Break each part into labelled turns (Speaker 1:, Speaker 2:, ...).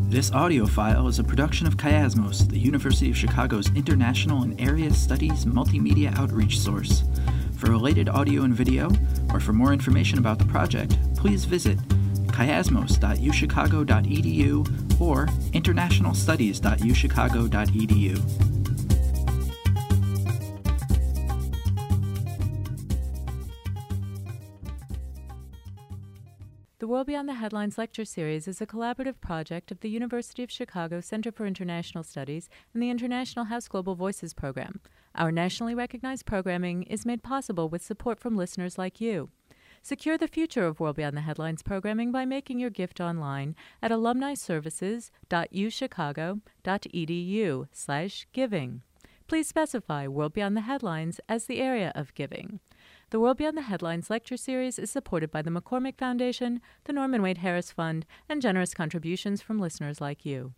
Speaker 1: This audio file is a production of Chiasmos, the University of Chicago's international and area studies multimedia outreach source. For related audio and video, or for more information about the project, please visit chiasmos.uchicago.edu or internationalstudies.uchicago.edu.
Speaker 2: The World Beyond the Headlines lecture series is a collaborative project of the University of Chicago Center for International Studies and the International House Global Voices program. Our nationally recognized programming is made possible with support from listeners like you. Secure the future of World Beyond the Headlines programming by making your gift online at alumniservices.uchicago.edu/giving. Please specify World Beyond the Headlines as the area of giving. The World Beyond the Headlines lecture series is supported by the McCormick Foundation, the Norman Wade Harris Fund, and generous contributions from listeners like you.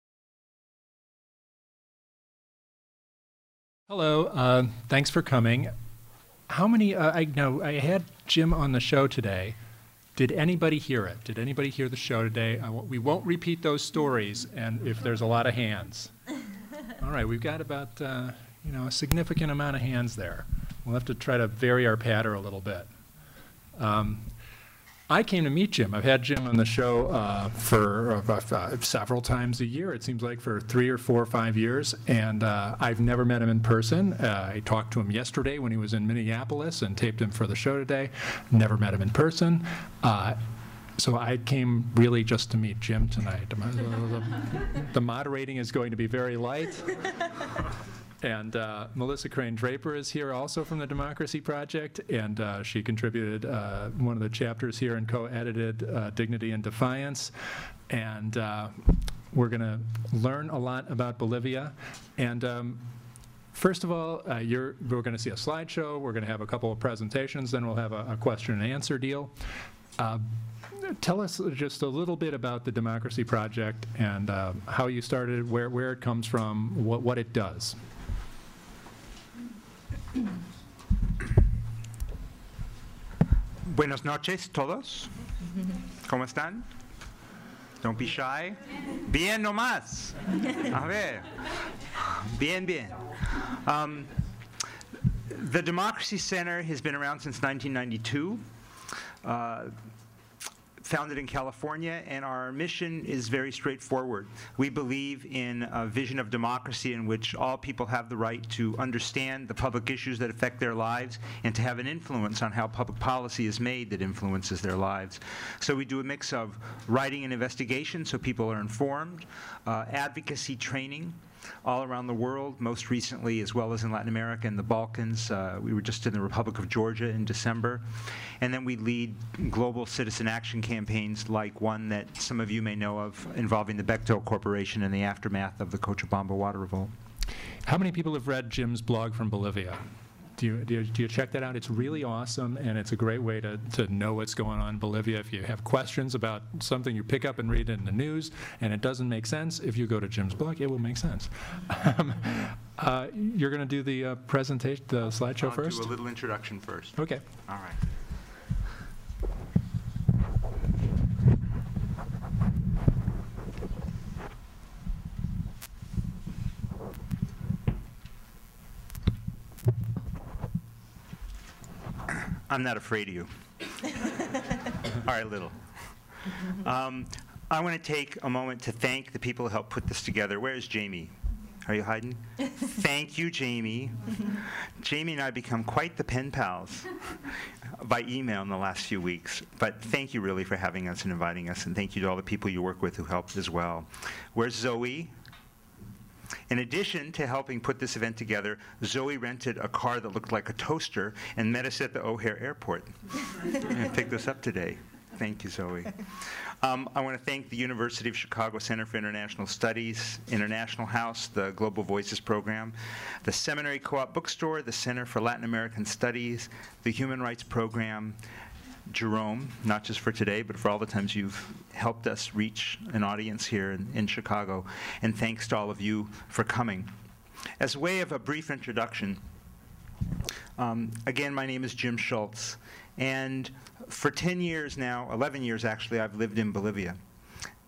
Speaker 3: Hello, thanks for coming. How many, I had Jim on the show today. Did anybody hear it? Did anybody hear the show today? We won't repeat those stories, and if there's a lot of hands. All right, we've got about, a significant amount of hands there. We'll have to try to vary our patter a little bit. I came to meet Jim. I've had Jim on the show for several times a year, it seems like for 3 or 4 or 5 years, and I've never met him in person. I talked to him yesterday when he was in Minneapolis and taped him for the show today. Never met him in person. So I came really just to meet Jim tonight. The moderating is going to be very light. And Melissa Crane Draper is here also from the Democracy Project, and she contributed one of the chapters here and co-edited Dignity and Defiance. And we're going to learn a lot about Bolivia. And first of all, we're going to see a slideshow. We're going to have a couple of presentations. Then we'll have a question and answer deal. Tell us just a little bit about the Democracy Project and how you started, where it comes from, what it does.
Speaker 4: Buenas noches todos. ¿Cómo están? Don't be shy. Bien nomás. A ver. Bien, bien. The Democracy Center has been around since 1992. Founded in California, and our mission is very straightforward. We believe in a vision of democracy in which all people have the right to understand the public issues that affect their lives and to have an influence on how public policy is made that influences their lives. So we do a mix of writing and investigation so people are informed, advocacy training, all around the world, most recently as well as in Latin America and the Balkans. We were just in the Republic of Georgia in December. And then we lead global citizen action campaigns like one that some of you may know of involving the Bechtel Corporation in the aftermath of the Cochabamba water revolt.
Speaker 3: How many people have read Jim's blog from Bolivia? Do you check that out? It's really awesome, and it's a great way to know what's going on in Bolivia. If you have questions about something you pick up and read it in the news, and it doesn't make sense, if you go to Jim's blog, it will make sense. You're going to do the presentation, the slideshow first?
Speaker 4: I'll do a little introduction first.
Speaker 3: Okay.
Speaker 4: All right. I'm not afraid of you. All right, little. I want to take a moment to thank the people who helped put this together. Where's Jamie? Are you hiding? Thank you, Jamie. Jamie and I have become quite the pen pals by email in the last few weeks. But thank you really for having us and inviting us, and thank you to all the people you work with who helped as well. Where's Zoe? In addition to helping put this event together, Zoe rented a car that looked like a toaster and met us at the O'Hare Airport and picked us up today. Thank you, Zoe. I want to thank the University of Chicago Center for International Studies, International House, the Global Voices program, the Seminary Co-op Bookstore, the Center for Latin American Studies, the Human Rights Program, Jerome, not just for today, but for all the times you've helped us reach an audience here in Chicago. And thanks to all of you for coming. As a way of a brief introduction, again, my name is Jim Schultz. And for 10 years now, 11 years actually, I've lived in Bolivia.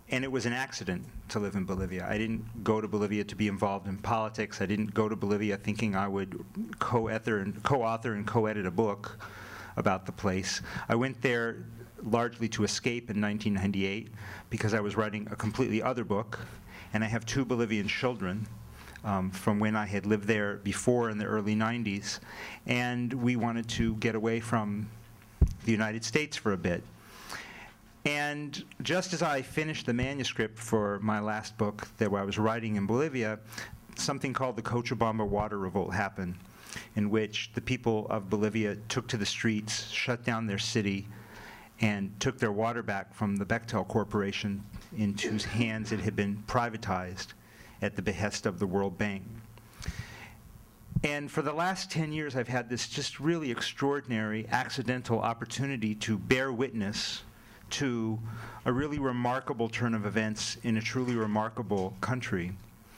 Speaker 4: And it was an accident to live in Bolivia. I didn't go to Bolivia to be involved in politics. I didn't go to Bolivia thinking I would co-author and co-edit a book about the place. I went there largely to escape in 1998 because I was writing a completely other book, and I have 2 Bolivian children from when I had lived there before in the early 90s, and we wanted to get away from the United States for a bit. And just as I finished the manuscript for my last book that I was writing in Bolivia, something called the Cochabamba Water Revolt happened, in which the people of Bolivia took to the streets, shut down their city, and took their water back from the Bechtel Corporation into whose hands it had been privatized at the behest of the World Bank. And for the last 10 years, I've had this just really extraordinary, accidental opportunity to bear witness to a really remarkable turn of events in a truly remarkable country.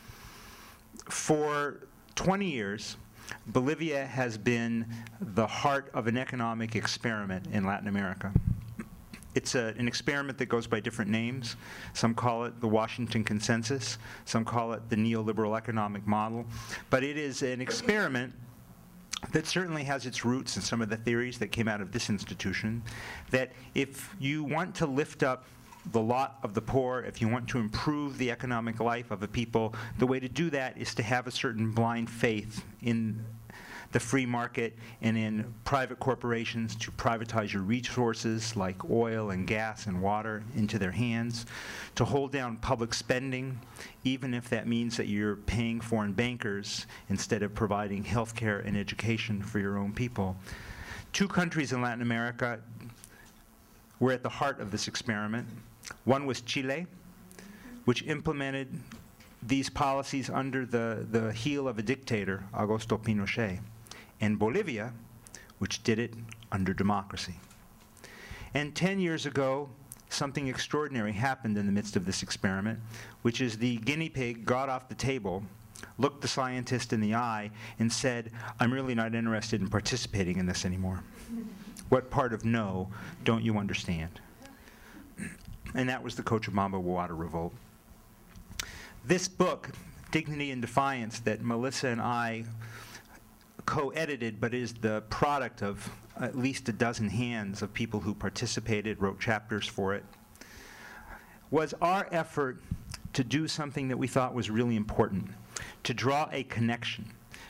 Speaker 4: For 20 years, Bolivia has been the heart of an economic experiment in Latin America. It's an experiment that goes by different names. Some call it the Washington Consensus. Some call it the neoliberal economic model. But it is an experiment that certainly has its roots in some of the theories that came out of this institution, that if you want to lift up the lot of the poor, if you want to improve the economic life of a people, the way to do that is to have a certain blind faith in the free market and in private corporations to privatize your resources like oil and gas and water into their hands, to hold down public spending, even if that means that you're paying foreign bankers instead of providing health care and education for your own people. 2 countries in Latin America were at the heart of this experiment. One was Chile, which implemented these policies under the heel of a dictator, Augusto Pinochet, and Bolivia, which did it under democracy. And 10 years ago, something extraordinary happened in the midst of this experiment, which is the guinea pig got off the table, looked the scientist in the eye, and said, "I'm really not interested in participating in this anymore. What part of no don't you understand?" And that was the Cochabamba Water Revolt. This book, Dignity and Defiance, that Melissa and I co-edited, but is the product of at least a dozen hands of people who participated, wrote chapters for it, was our effort to do something that we thought was really important, to draw a connection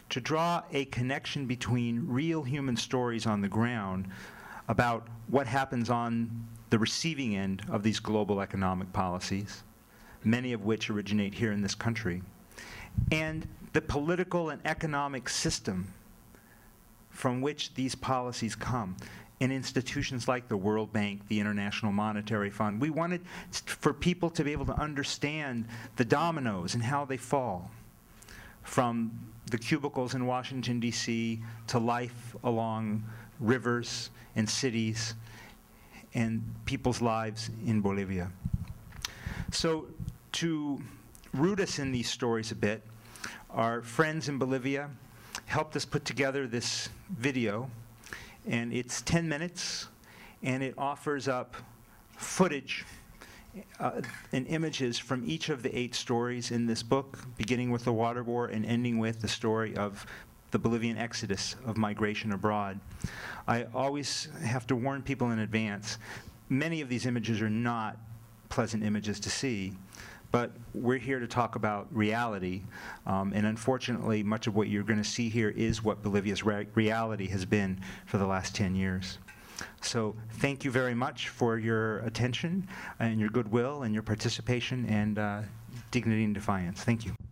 Speaker 4: between real human stories on the ground about what happens on the receiving end of these global economic policies, many of which originate here in this country, and the political and economic system from which these policies come in institutions like the World Bank, the International Monetary Fund. We wanted for people to be able to understand the dominoes and how they fall, from the cubicles in Washington, D.C., to life along rivers and cities and people's lives in Bolivia. So to root us in these stories a bit, our friends in Bolivia helped us put together this video, and it's 10 minutes, and it offers up footage and images from each of the 8 stories in this book, beginning with the water war and ending with the story of the Bolivian exodus of migration abroad. I always have to warn people in advance, many of these images are not pleasant images to see, but we're here to talk about reality, and unfortunately, much of what you're going to see here is what Bolivia's reality has been for the last 10 years. So thank you very much for your attention and your goodwill and your participation and dignity and defiance. Thank you.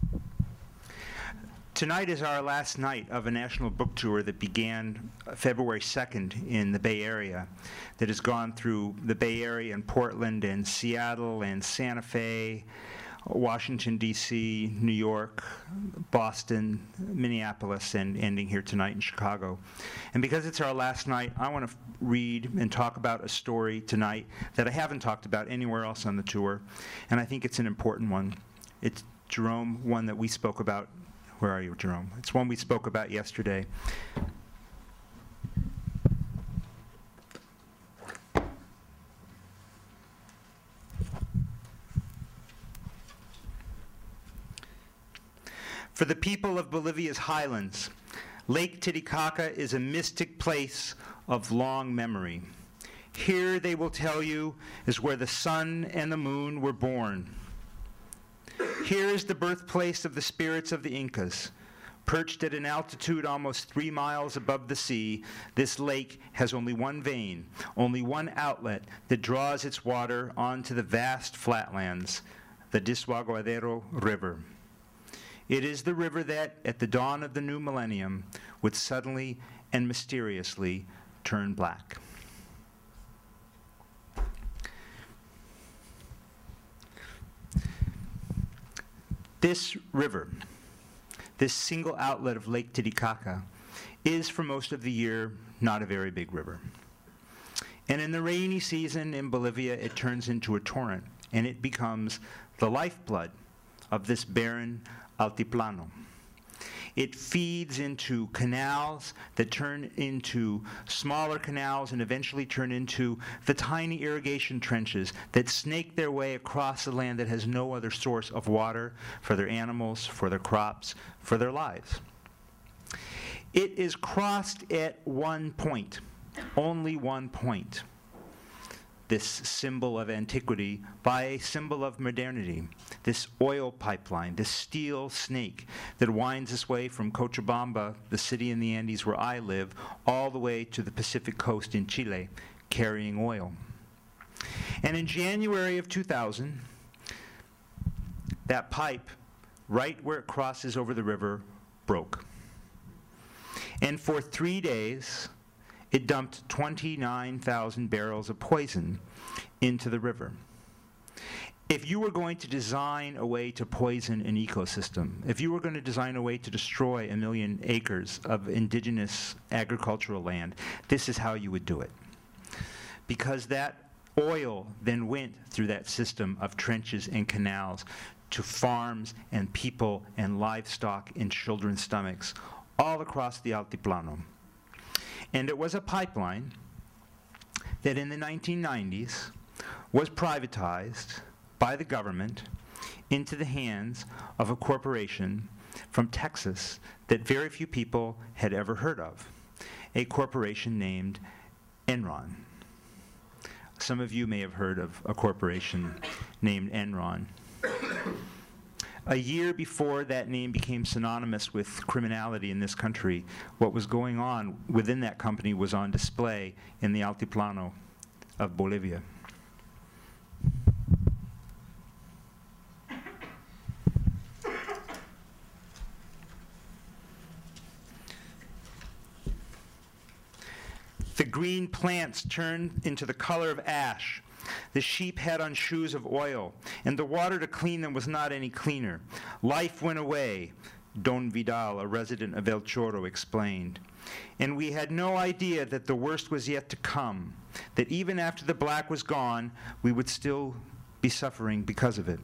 Speaker 4: Tonight is our last night of a national book tour that began February 2nd in the Bay Area, that has gone through the Bay Area and Portland and Seattle and Santa Fe, Washington, D.C., New York, Boston, Minneapolis, and ending here tonight in Chicago. And because it's our last night, I want to read and talk about a story tonight that I haven't talked about anywhere else on the tour, and I think it's an important one. It's Jerome, one that we spoke about. Where are you, Jerome? It's one we spoke about yesterday. For the people of Bolivia's highlands, Lake Titicaca is a mystic place of long memory. Here, they will tell you, is where the sun and the moon were born. Here is the birthplace of the spirits of the Incas. Perched at an altitude almost 3 miles above the sea, this lake has only one vein, only one outlet that draws its water onto the vast flatlands, the Desaguadero River. It is the river that, at the dawn of the new millennium, would suddenly and mysteriously turn black. This river, this single outlet of Lake Titicaca, is for most of the year not a very big river. And in the rainy season in Bolivia, it turns into a torrent, and it becomes the lifeblood of this barren altiplano. It feeds into canals that turn into smaller canals and eventually turn into the tiny irrigation trenches that snake their way across the land that has no other source of water for their animals, for their crops, for their lives. It is crossed at one point, only one point, this symbol of antiquity, by a symbol of modernity, this oil pipeline, this steel snake that winds its way from Cochabamba, the city in the Andes where I live, all the way to the Pacific coast in Chile, carrying oil. And in January of 2000, that pipe, right where it crosses over the river, broke. And for 3 days, it dumped 29,000 barrels of poison into the river. If you were going to design a way to poison an ecosystem, if you were going to design a way to destroy 1 million acres of indigenous agricultural land, this is how you would do it. Because that oil then went through that system of trenches and canals to farms and people and livestock in children's stomachs all across the Altiplano. And it was a pipeline that in the 1990s was privatized by the government into the hands of a corporation from Texas that very few people had ever heard of, a corporation named Enron. Some of you may have heard of a corporation named Enron. A year before that name became synonymous with criminality in this country, what was going on within that company was on display in the Altiplano of Bolivia. The green plants turned into the color of ash. The sheep had on shoes of oil, and the water to clean them was not any cleaner. Life went away, Don Vidal, a resident of El Chorro, explained. And we had no idea that the worst was yet to come, that even after the black was gone, we would still be suffering because of it.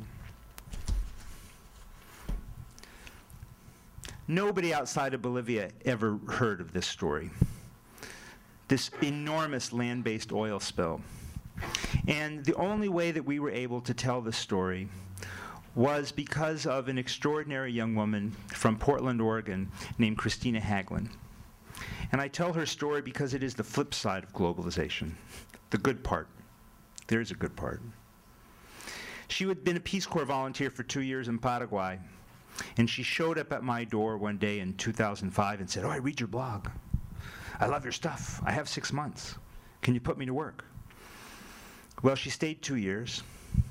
Speaker 4: Nobody outside of Bolivia ever heard of this story, this enormous land-based oil spill. And the only way that we were able to tell the story was because of an extraordinary young woman from Portland, Oregon, named Christina Hagelin. And I tell her story because it is the flip side of globalization, the good part. There's a good part. She had been a Peace Corps volunteer for 2 years in Paraguay, and she showed up at my door one day in 2005 and said, "Oh, I read your blog. I love your stuff. I have 6 months. Can you put me to work?" Well, she stayed 2 years,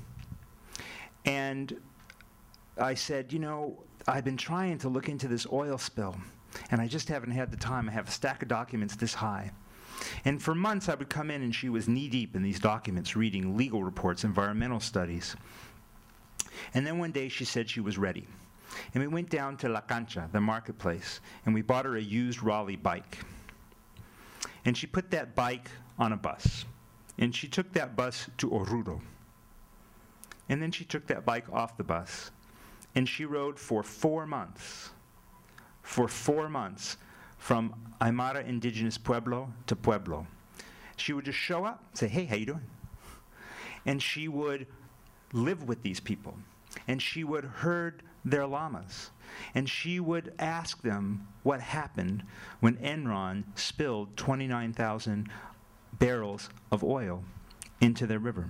Speaker 4: and I said, "You know, I've been trying to look into this oil spill, and I just haven't had the time. I have a stack of documents this high." And for months, I would come in, and she was knee-deep in these documents, reading legal reports, environmental studies. And then one day, she said she was ready. And we went down to La Cancha, the marketplace, and we bought her a used Raleigh bike. And she put that bike on a bus. And she took that bus to Oruro. And then she took that bike off the bus. And she rode for 4 months. For 4 months, from Aymara indigenous pueblo to pueblo. She would just show up, say, "Hey, how you doing?" And she would live with these people, and she would herd their llamas, and she would ask them what happened when Enron spilled 29,000 barrels of oil into their river.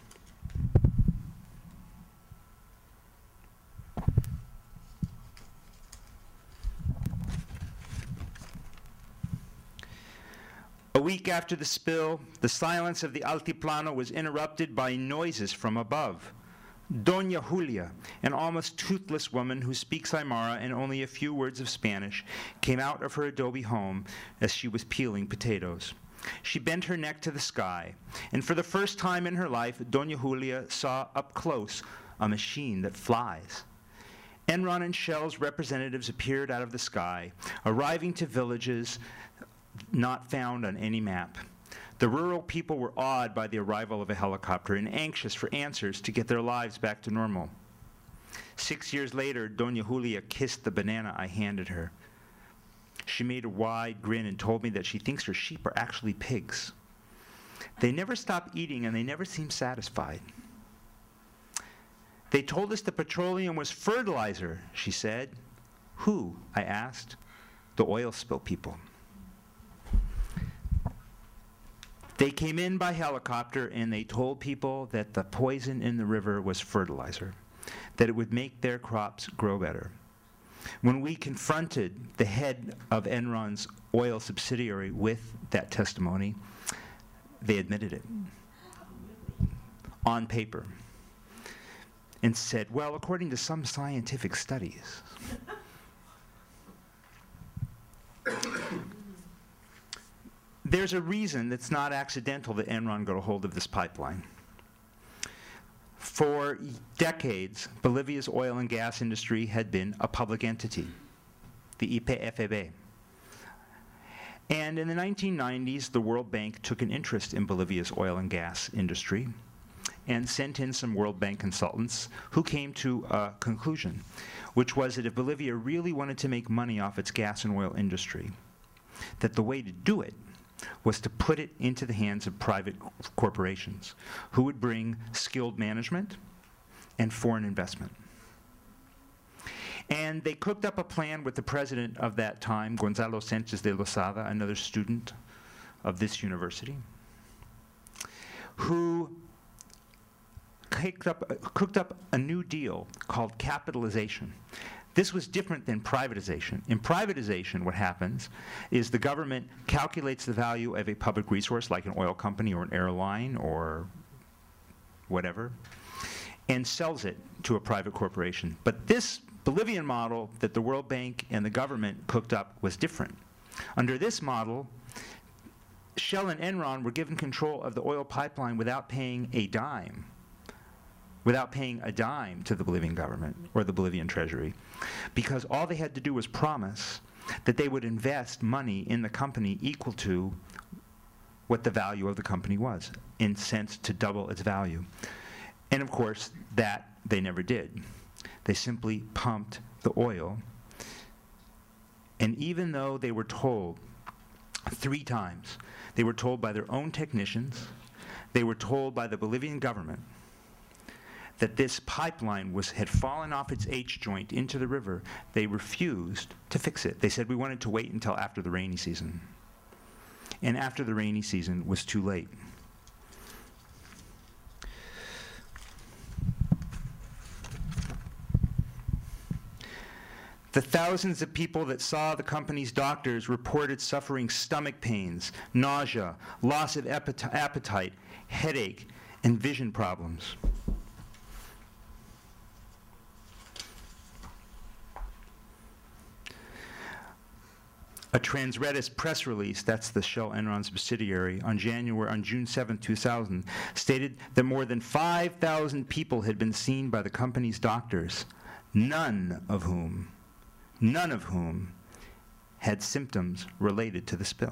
Speaker 4: A week after the spill, the silence of the Altiplano was interrupted by noises from above. Doña Julia, an almost toothless woman who speaks Aymara and only a few words of Spanish, came out of her adobe home as she was peeling potatoes. She bent her neck to the sky, and for the first time in her life, Doña Julia saw up close a machine that flies. Enron and Shell's representatives appeared out of the sky, arriving to villages not found on any map. The rural people were awed by the arrival of a helicopter and anxious for answers to get their lives back to normal. 6 years later, Doña Julia kissed the banana I handed her. She made a wide grin and told me that she thinks her sheep are actually pigs. They never stop eating and they never seem satisfied. They told us the petroleum was fertilizer, she said. Who? I asked. The oil spill people. They came in by helicopter and they told people that the poison in the river was fertilizer, that it would make their crops grow better. When we confronted the head of Enron's oil subsidiary with that testimony, they admitted it on paper and said, well, according to some scientific studies. There's a reason that's not accidental that Enron got a hold of this pipeline. For decades, Bolivia's oil and gas industry had been a public entity, the YPFB. And in the 1990s, the World Bank took an interest in Bolivia's oil and gas industry and sent in some World Bank consultants who came to a conclusion, which was that if Bolivia really wanted to make money off its gas and oil industry, that the way to do it was to put it into the hands of private corporations who would bring skilled management and foreign investment. And they cooked up a plan with the president of that time, Gonzalo Sánchez de Lozada, another student of this university, who cooked up a new deal called capitalization. This was different than privatization. In privatization, what happens is the government calculates the value of a public resource, like an oil company or an airline or whatever, and sells it to a private corporation. But this Bolivian model that the World Bank and the government cooked up was different. Under this model, Shell and Enron were given control of the oil pipeline without paying a dime to the Bolivian government or the Bolivian treasury, because all they had to do was promise that they would invest money in the company equal to what the value of the company was, in sense to double its value. And of course, that they never did. They simply pumped the oil, and even though they were told 3 times, they were told by their own technicians, they were told by the Bolivian government that this pipeline had fallen off its H-joint into the river, they refused to fix it. They said we wanted to wait until after the rainy season. And after the rainy season was too late. The thousands of people that saw the company's doctors reported suffering stomach pains, nausea, loss of appetite, headache, and vision problems. A Transredis press release, that's the Shell Enron subsidiary, on June 7, 2000, stated that more than 5,000 people had been seen by the company's doctors, none of whom had symptoms related to the spill.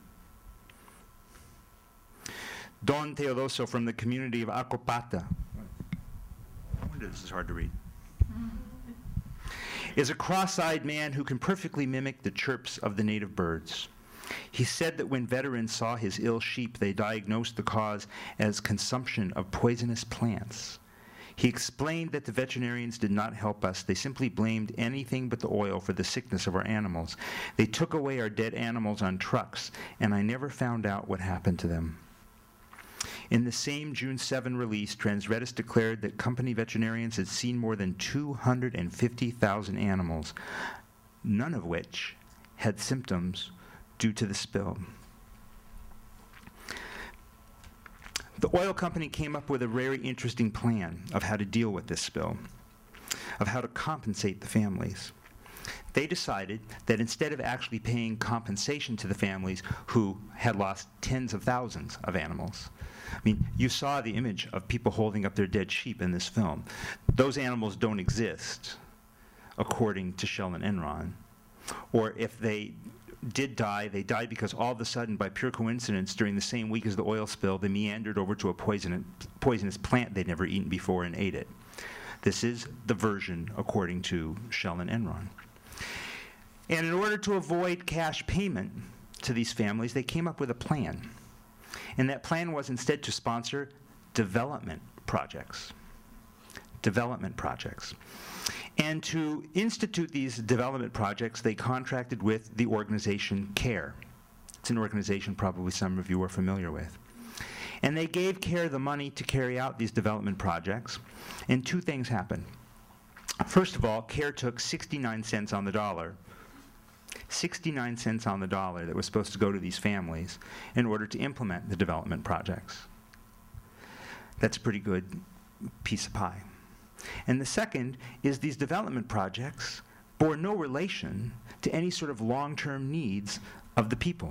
Speaker 4: Don Teodoso from the community of Acopata, I wonder this is hard to read, is a cross-eyed man who can perfectly mimic the chirps of the native birds. He said that when veterans saw his ill sheep, they diagnosed the cause as consumption of poisonous plants. He explained that the veterinarians did not help us. They simply blamed anything but the oil for the sickness of our animals. They took away our dead animals on trucks, and I never found out what happened to them. In the same June 7 release, Transredis declared that company veterinarians had seen more than 250,000 animals, none of which had symptoms due to the spill. The oil company came up with a very interesting plan of how to deal with this spill, of how to compensate the families. They decided that instead of actually paying compensation to the families who had lost tens of thousands of animals, I mean, you saw the image of people holding up their dead sheep in this film. Those animals don't exist, according to Shell and Enron. Or if they did die, they died because all of a sudden, by pure coincidence, during the same week as the oil spill, they meandered over to a poisonous plant they'd never eaten before and ate it. This is the version according to Shell and Enron. And in order to avoid cash payment to these families, they came up with a plan. And that plan was instead to sponsor development projects. Development projects. And to institute these development projects, they contracted with the organization CARE. It's an organization probably some of you are familiar with. And they gave CARE the money to carry out these development projects, and two things happened. First of all, CARE took 69 cents on the dollar, 69 cents on the dollar that was supposed to go to these families in order to implement the development projects. That's a pretty good piece of pie. And the second is these development projects bore no relation to any sort of long-term needs of the people.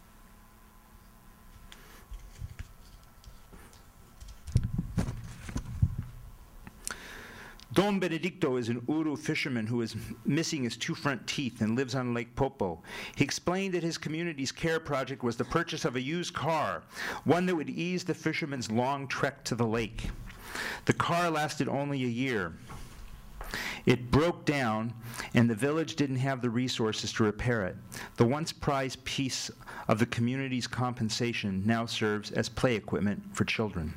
Speaker 4: Don Benedicto is an Uru fisherman who is missing his two front teeth and lives on Lake Popo. He explained that his community's care project was the purchase of a used car, one that would ease the fisherman's long trek to the lake. The car lasted only a year. It broke down, and the village didn't have the resources to repair it. The once prized piece of the community's compensation now serves as play equipment for children.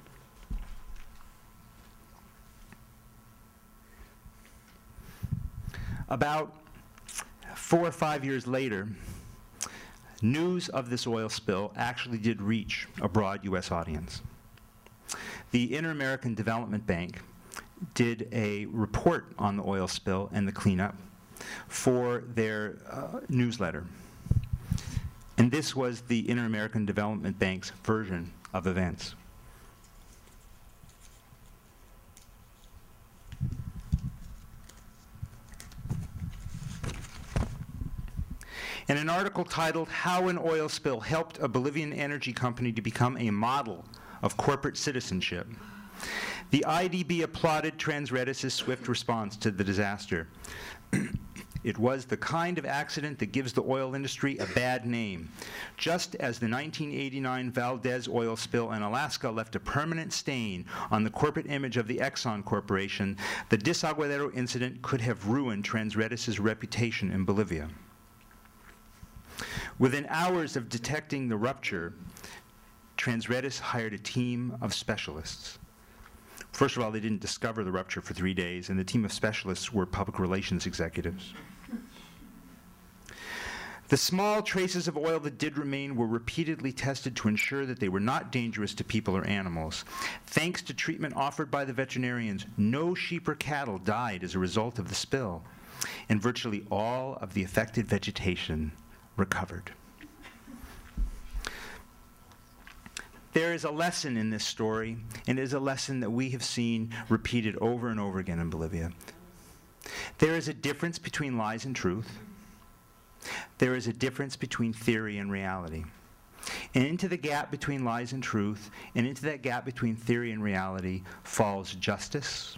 Speaker 4: About 4 or 5 years later, news of this oil spill actually did reach a broad U.S. audience. The Inter-American Development Bank did a report on the oil spill and the cleanup for their newsletter. And this was the Inter-American Development Bank's version of events. In an article titled, "How an Oil Spill Helped a Bolivian Energy Company to Become a Model of Corporate Citizenship," the IDB applauded Transredis' swift response to the disaster. It was the kind of accident that gives the oil industry a bad name. Just as the 1989 Valdez oil spill in Alaska left a permanent stain on the corporate image of the Exxon Corporation, the Desaguadero incident could have ruined Transredis' reputation in Bolivia. Within hours of detecting the rupture, Transredis hired a team of specialists. First of all, they didn't discover the rupture for 3 days, and the team of specialists were public relations executives. The small traces of oil that did remain were repeatedly tested to ensure that they were not dangerous to people or animals. Thanks to treatment offered by the veterinarians, no sheep or cattle died as a result of the spill, and virtually all of the affected vegetation recovered. There is a lesson in this story, and it is a lesson that we have seen repeated over and over again in Bolivia. There is a difference between lies and truth. There is a difference between theory and reality. And into the gap between lies and truth, and into that gap between theory and reality, falls justice,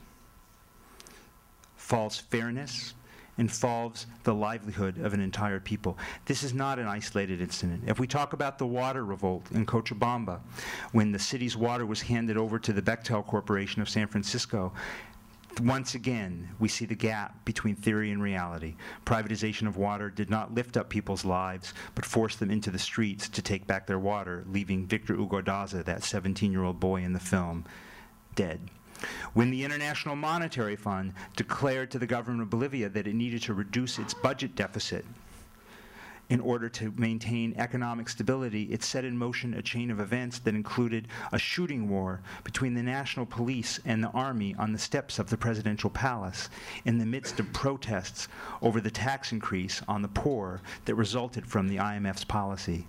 Speaker 4: falls fairness, and falls the livelihood of an entire people. This is not an isolated incident. If we talk about the water revolt in Cochabamba, when the city's water was handed over to the Bechtel Corporation of San Francisco, once again, we see the gap between theory and reality. Privatization of water did not lift up people's lives, but forced them into the streets to take back their water, leaving Victor Hugo Daza, that 17-year-old boy in the film, dead. When the International Monetary Fund declared to the government of Bolivia that it needed to reduce its budget deficit in order to maintain economic stability, it set in motion a chain of events that included a shooting war between the national police and the army on the steps of the presidential palace in the midst of protests over the tax increase on the poor that resulted from the IMF's policy.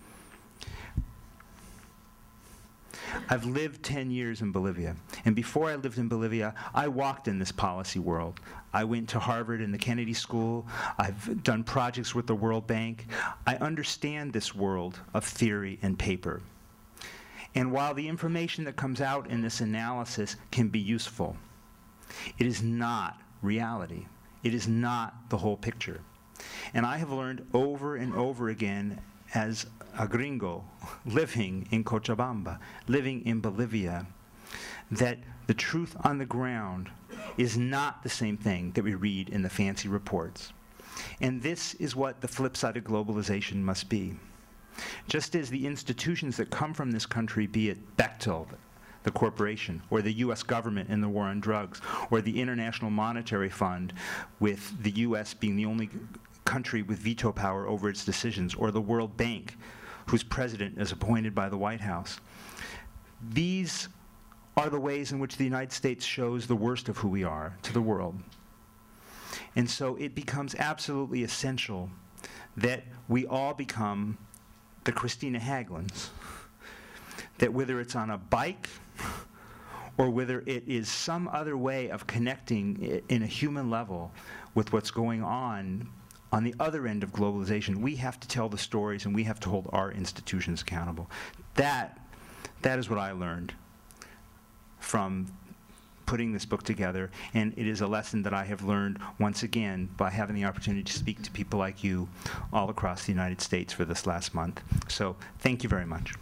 Speaker 4: I've lived 10 years in Bolivia, and before I lived in Bolivia, I walked in this policy world. I went to Harvard and the Kennedy School. I've done projects with the World Bank. I understand this world of theory and paper. And while the information that comes out in this analysis can be useful, it is not reality. It is not the whole picture. And I have learned over and over again as a gringo living in Cochabamba, living in Bolivia, that the truth on the ground is not the same thing that we read in the fancy reports. And this is what the flip side of globalization must be. Just as the institutions that come from this country, be it Bechtel, the corporation, or the US government in the war on drugs, or the International Monetary Fund, with the US being the only country with veto power over its decisions, or the World Bank, whose president is appointed by the White House. These are the ways in which the United States shows the worst of who we are to the world. And so it becomes absolutely essential that we all become the Christina Haglunds, that whether it's on a bike or whether it is some other way of connecting in a human level with what's going on the other end of globalization, we have to tell the stories and we have to hold our institutions accountable. That is what I learned from putting this book together, and it is a lesson that I have learned once again by having the opportunity to speak to people like you all across the United States for this last month. So thank you very much.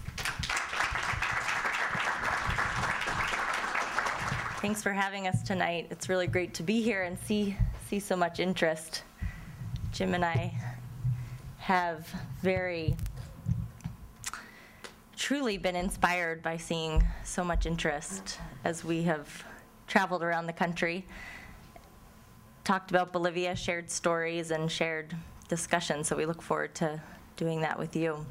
Speaker 5: Thanks for having us tonight. It's really great to be here and see so much interest. Jim and I have truly been inspired by seeing so much interest as we have traveled around the country, talked about Bolivia, shared stories, and shared discussions. So we look forward to doing that with you.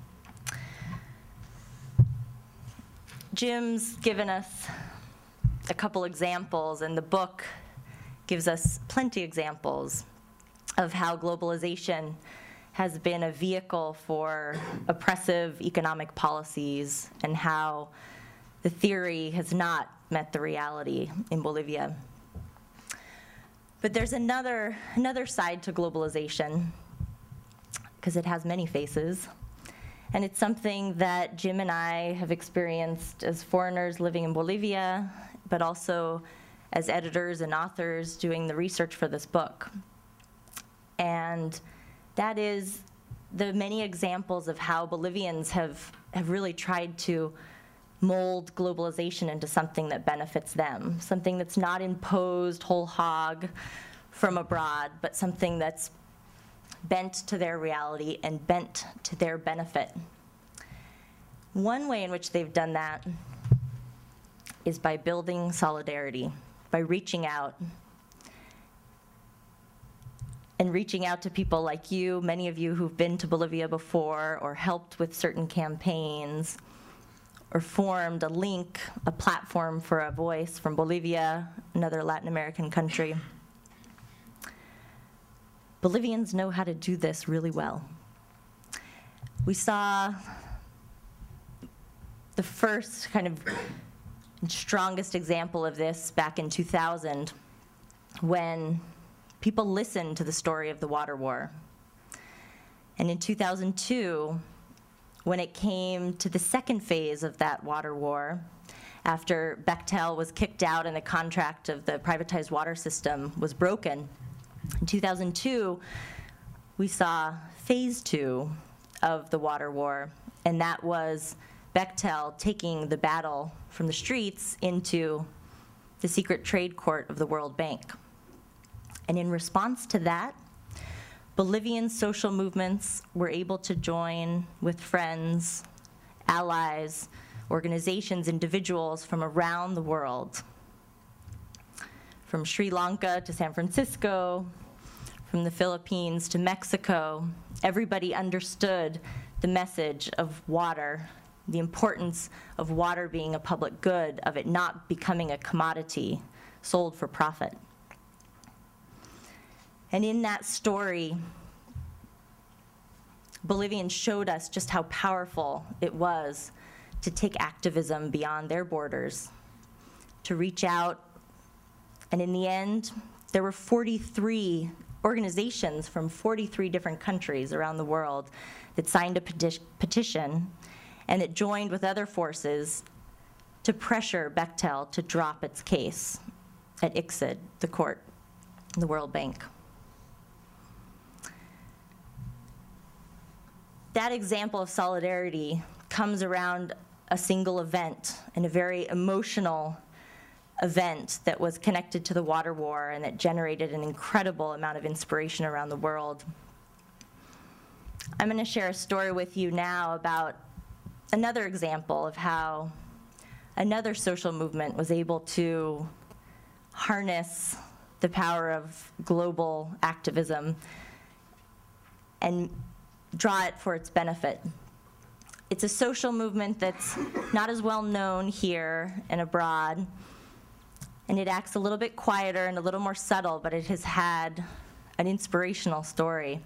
Speaker 5: Jim's given us a couple examples, and the book gives us plenty of examples of how globalization has been a vehicle for oppressive economic policies and how the theory has not met the reality in Bolivia. But there's another side to globalization, because it has many faces. And it's something that Jim and I have experienced as foreigners living in Bolivia, but also as editors and authors doing the research for this book. And that is the many examples of how Bolivians have really tried to mold globalization into something that benefits them, something that's not imposed whole hog from abroad, but something that's bent to their reality and bent to their benefit. One way in which they've done that is by building solidarity, by reaching out to people like you, many of you who've been to Bolivia before or helped with certain campaigns or formed a link, a platform for a voice from Bolivia, another Latin American country. Bolivians know how to do this really well. We saw the first kind of strongest example of this back in 2000 when people listened to the story of the water war. And in 2002, when it came to the second phase of that water war, after Bechtel was kicked out and the contract of the privatized water system was broken, in 2002, we saw phase 2 of the water war, and that was Bechtel taking the battle from the streets into the secret trade court of the World Bank. And in response to that, Bolivian social movements were able to join with friends, allies, organizations, individuals from around the world. From Sri Lanka to San Francisco, from the Philippines to Mexico, everybody understood the message of water, the importance of water being a public good, of it not becoming a commodity sold for profit. And in that story, Bolivians showed us just how powerful it was to take activism beyond their borders, to reach out. And in the end, there were 43 organizations from 43 different countries around the world that signed a petition and it joined with other forces to pressure Bechtel to drop its case at ICSID, the court, the World Bank. That example of solidarity comes around a single event, and a very emotional event that was connected to the water war and that generated an incredible amount of inspiration around the world. I'm going to share a story with you now about another example of how another social movement was able to harness the power of global activism and draw it for its benefit. It's a social movement that's not as well known here and abroad, and it acts a little bit quieter and a little more subtle, but it has had an inspirational story.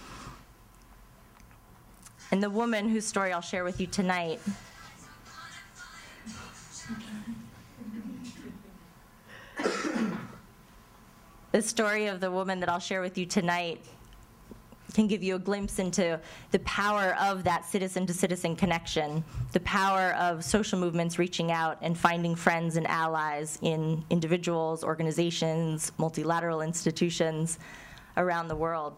Speaker 5: And the woman whose story I'll share with you tonight the story of the woman that I'll share with you tonight can give you a glimpse into the power of that citizen-to-citizen connection, the power of social movements reaching out and finding friends and allies in individuals, organizations, multilateral institutions around the world.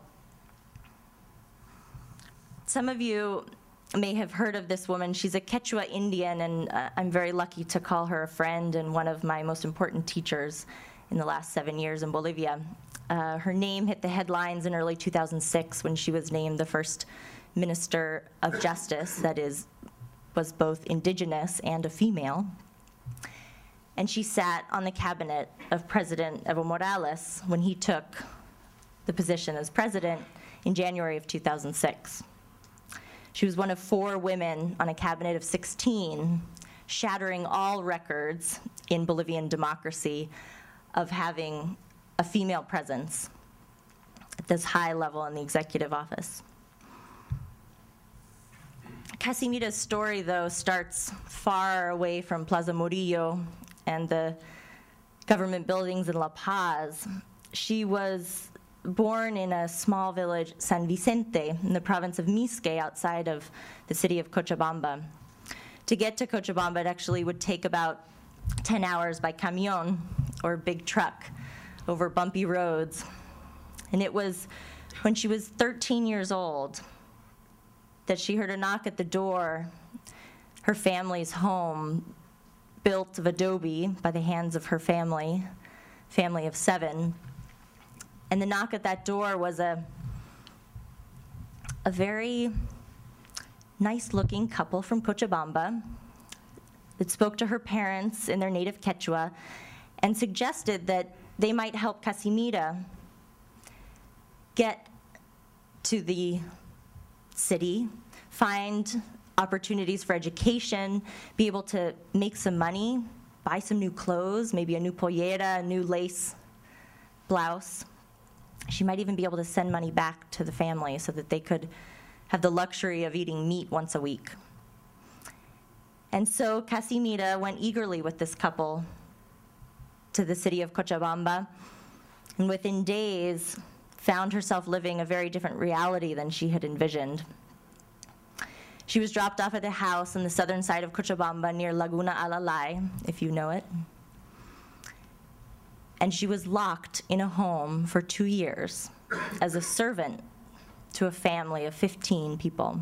Speaker 5: Some of you may have heard of this woman. She's a Quechua Indian, and I'm very lucky to call her a friend and one of my most important teachers in the last 7 years in Bolivia. Her name hit the headlines in early 2006 when she was named the first Minister of Justice that was both indigenous and a female. And she sat on the cabinet of President Evo Morales when he took the position as president in January of 2006. She was one of 4 women on a cabinet of 16, shattering all records in Bolivian democracy of having a female presence at this high level in the executive office. Casimira's story, though, starts far away from Plaza Murillo and the government buildings in La Paz. She was born in a small village, San Vicente, in the province of Misque, outside of the city of Cochabamba. To get to Cochabamba, it actually would take about 10 hours by camion, or big truck, over bumpy roads. And it was when she was 13 years old that she heard a knock at the door, her family's home, built of adobe by the hands of her family of 7. And the knock at that door was a very nice-looking couple from Cochabamba that spoke to her parents in their native Quechua and suggested that they might help Casimira get to the city, find opportunities for education, be able to make some money, buy some new clothes, maybe a new pollera, a new lace blouse. She might even be able to send money back to the family so that they could have the luxury of eating meat once a week. And so Casimira went eagerly with this couple to the city of Cochabamba, and within days found herself living a very different reality than she had envisioned. She was dropped off at a house on the southern side of Cochabamba near Laguna Alalay, if you know it. And she was locked in a home for 2 years as a servant to a family of 15 people.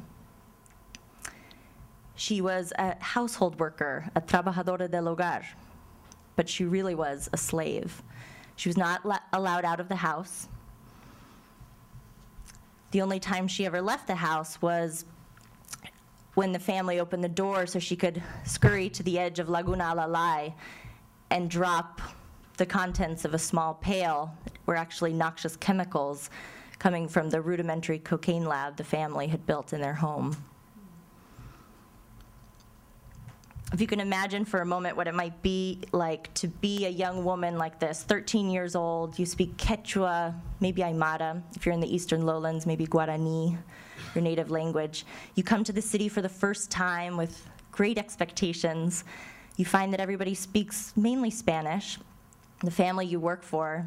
Speaker 5: She was a household worker, a trabajadora del hogar, but she really was a slave. She was not allowed out of the house. The only time she ever left the house was when the family opened the door so she could scurry to the edge of Laguna Alalay and drop the contents of a small pail were actually noxious chemicals coming from the rudimentary cocaine lab the family had built in their home. If you can imagine for a moment what it might be like to be a young woman like this, 13 years old, you speak Quechua, maybe Aymara, if you're in the eastern lowlands, maybe Guarani, your native language. You come to the city for the first time with great expectations. You find that everybody speaks mainly Spanish. The family you work for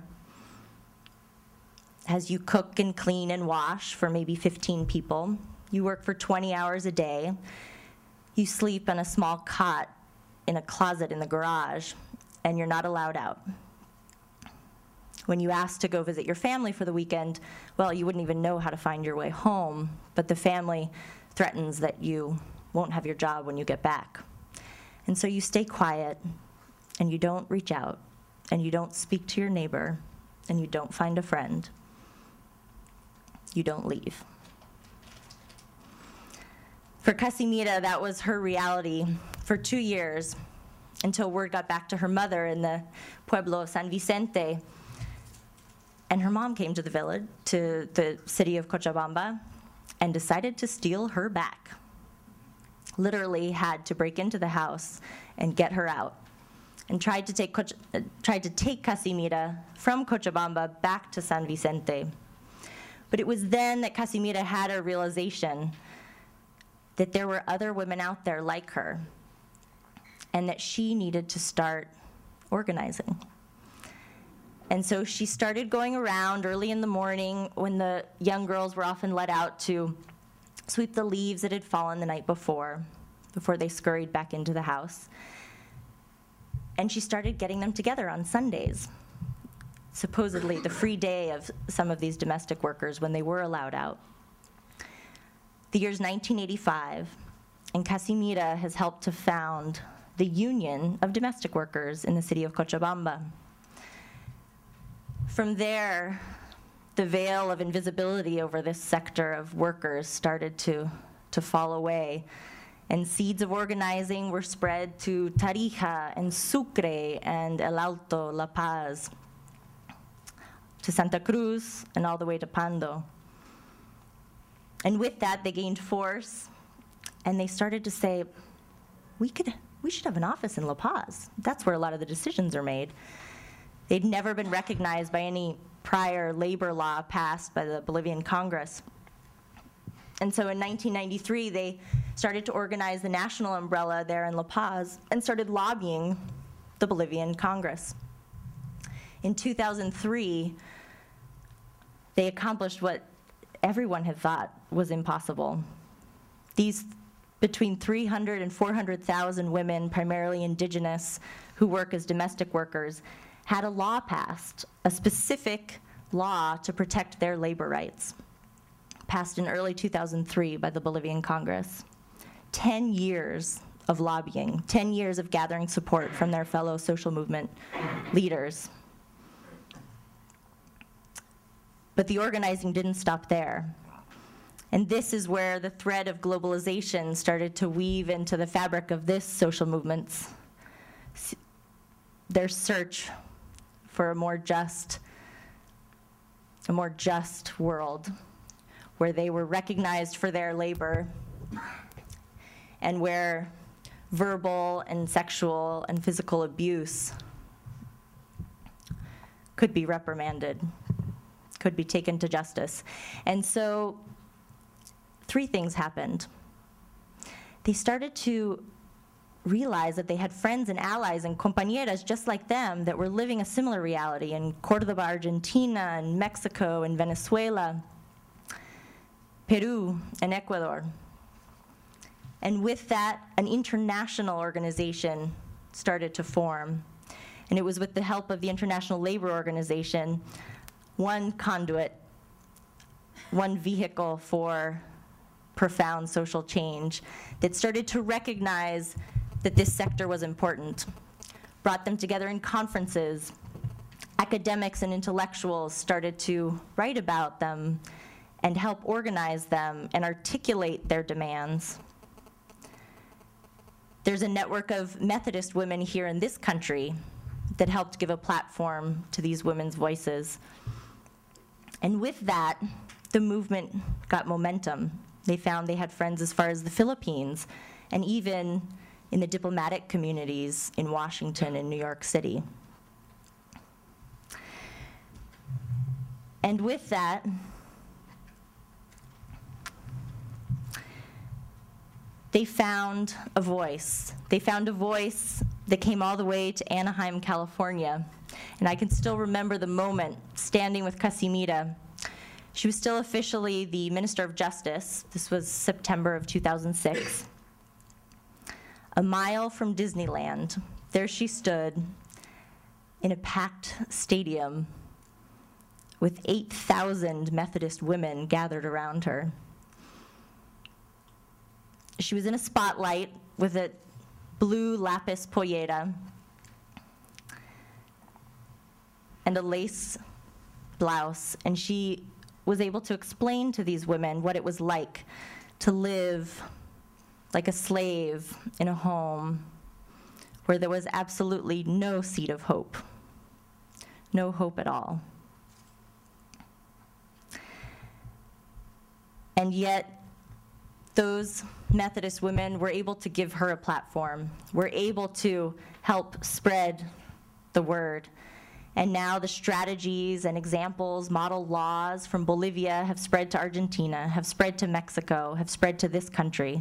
Speaker 5: has you cook and clean and wash for maybe 15 people. You work for 20 hours a day. You sleep on a small cot in a closet in the garage, and you're not allowed out. When you ask to go visit your family for the weekend, well, you wouldn't even know how to find your way home, but the family threatens that you won't have your job when you get back. And so you stay quiet, and you don't reach out, and you don't speak to your neighbor, and you don't find a friend. You don't leave. For Casimira, that was her reality for 2 years, until word got back to her mother in the Pueblo of San Vicente. And her mom came to the village, to the city of Cochabamba, and decided to steal her back. Literally had to break into the house and get her out, and tried to take Casimira from Cochabamba back to San Vicente. But it was then that Casimira had a realization that there were other women out there like her, and that she needed to start organizing. And so she started going around early in the morning when the young girls were often let out to sweep the leaves that had fallen the night before they scurried back into the house. And she started getting them together on Sundays, supposedly the free day of some of these domestic workers when they were allowed out. The year's 1985, and Casimira has helped to found the Union of Domestic Workers in the city of Cochabamba. From there, the veil of invisibility over this sector of workers started to fall away, and seeds of organizing were spread to Tarija and Sucre and El Alto, La Paz, to Santa Cruz, and all the way to Pando. And with that, they gained force, and they started to say, we should have an office in La Paz. That's where a lot of the decisions are made. They'd never been recognized by any prior labor law passed by the Bolivian Congress. And so in 1993, they started to organize the national umbrella there in La Paz and started lobbying the Bolivian Congress. In 2003, they accomplished what everyone had thought was impossible. These between 300 and 400,000 women, primarily indigenous, who work as domestic workers, had a law passed, a specific law to protect their labor rights, passed in early 2003 by the Bolivian Congress. 10 years of lobbying, 10 years of gathering support from their fellow social movement leaders. But the organizing didn't stop there. And this is where the thread of globalization started to weave into the fabric of this social movement's, their search for a more just world, where they were recognized for their labor, and where verbal and sexual and physical abuse could be reprimanded, could be taken to justice. And so 3 things happened. They started to realize that they had friends and allies and compañeras just like them that were living a similar reality in Cordoba, Argentina, and Mexico, and Venezuela, Peru, and Ecuador. And with that, an international organization started to form. And it was with the help of the International Labor Organization, one conduit, one vehicle for profound social change, that started to recognize that this sector was important, brought them together in conferences. Academics and intellectuals started to write about them and help organize them and articulate their demands. There's a network of Methodist women here in this country that helped give a platform to these women's voices. And with that, the movement got momentum. They found they had friends as far as the Philippines, and even in the diplomatic communities in Washington and New York City. And with that, they found a voice. They found a voice that came all the way to Anaheim, California. And I can still remember the moment standing with Casimira. She was still officially the Minister of Justice. This was September of 2006. A mile from Disneyland, there she stood in a packed stadium with 8,000 Methodist women gathered around her. She was in a spotlight with a blue lapis pollera and a lace blouse, and she was able to explain to these women what it was like to live like a slave in a home where there was absolutely no seed of hope, no hope at all. And yet, those Methodist women were able to give her a platform, were able to help spread the word. And now the strategies and examples, model laws from Bolivia have spread to Argentina, have spread to Mexico, have spread to this country.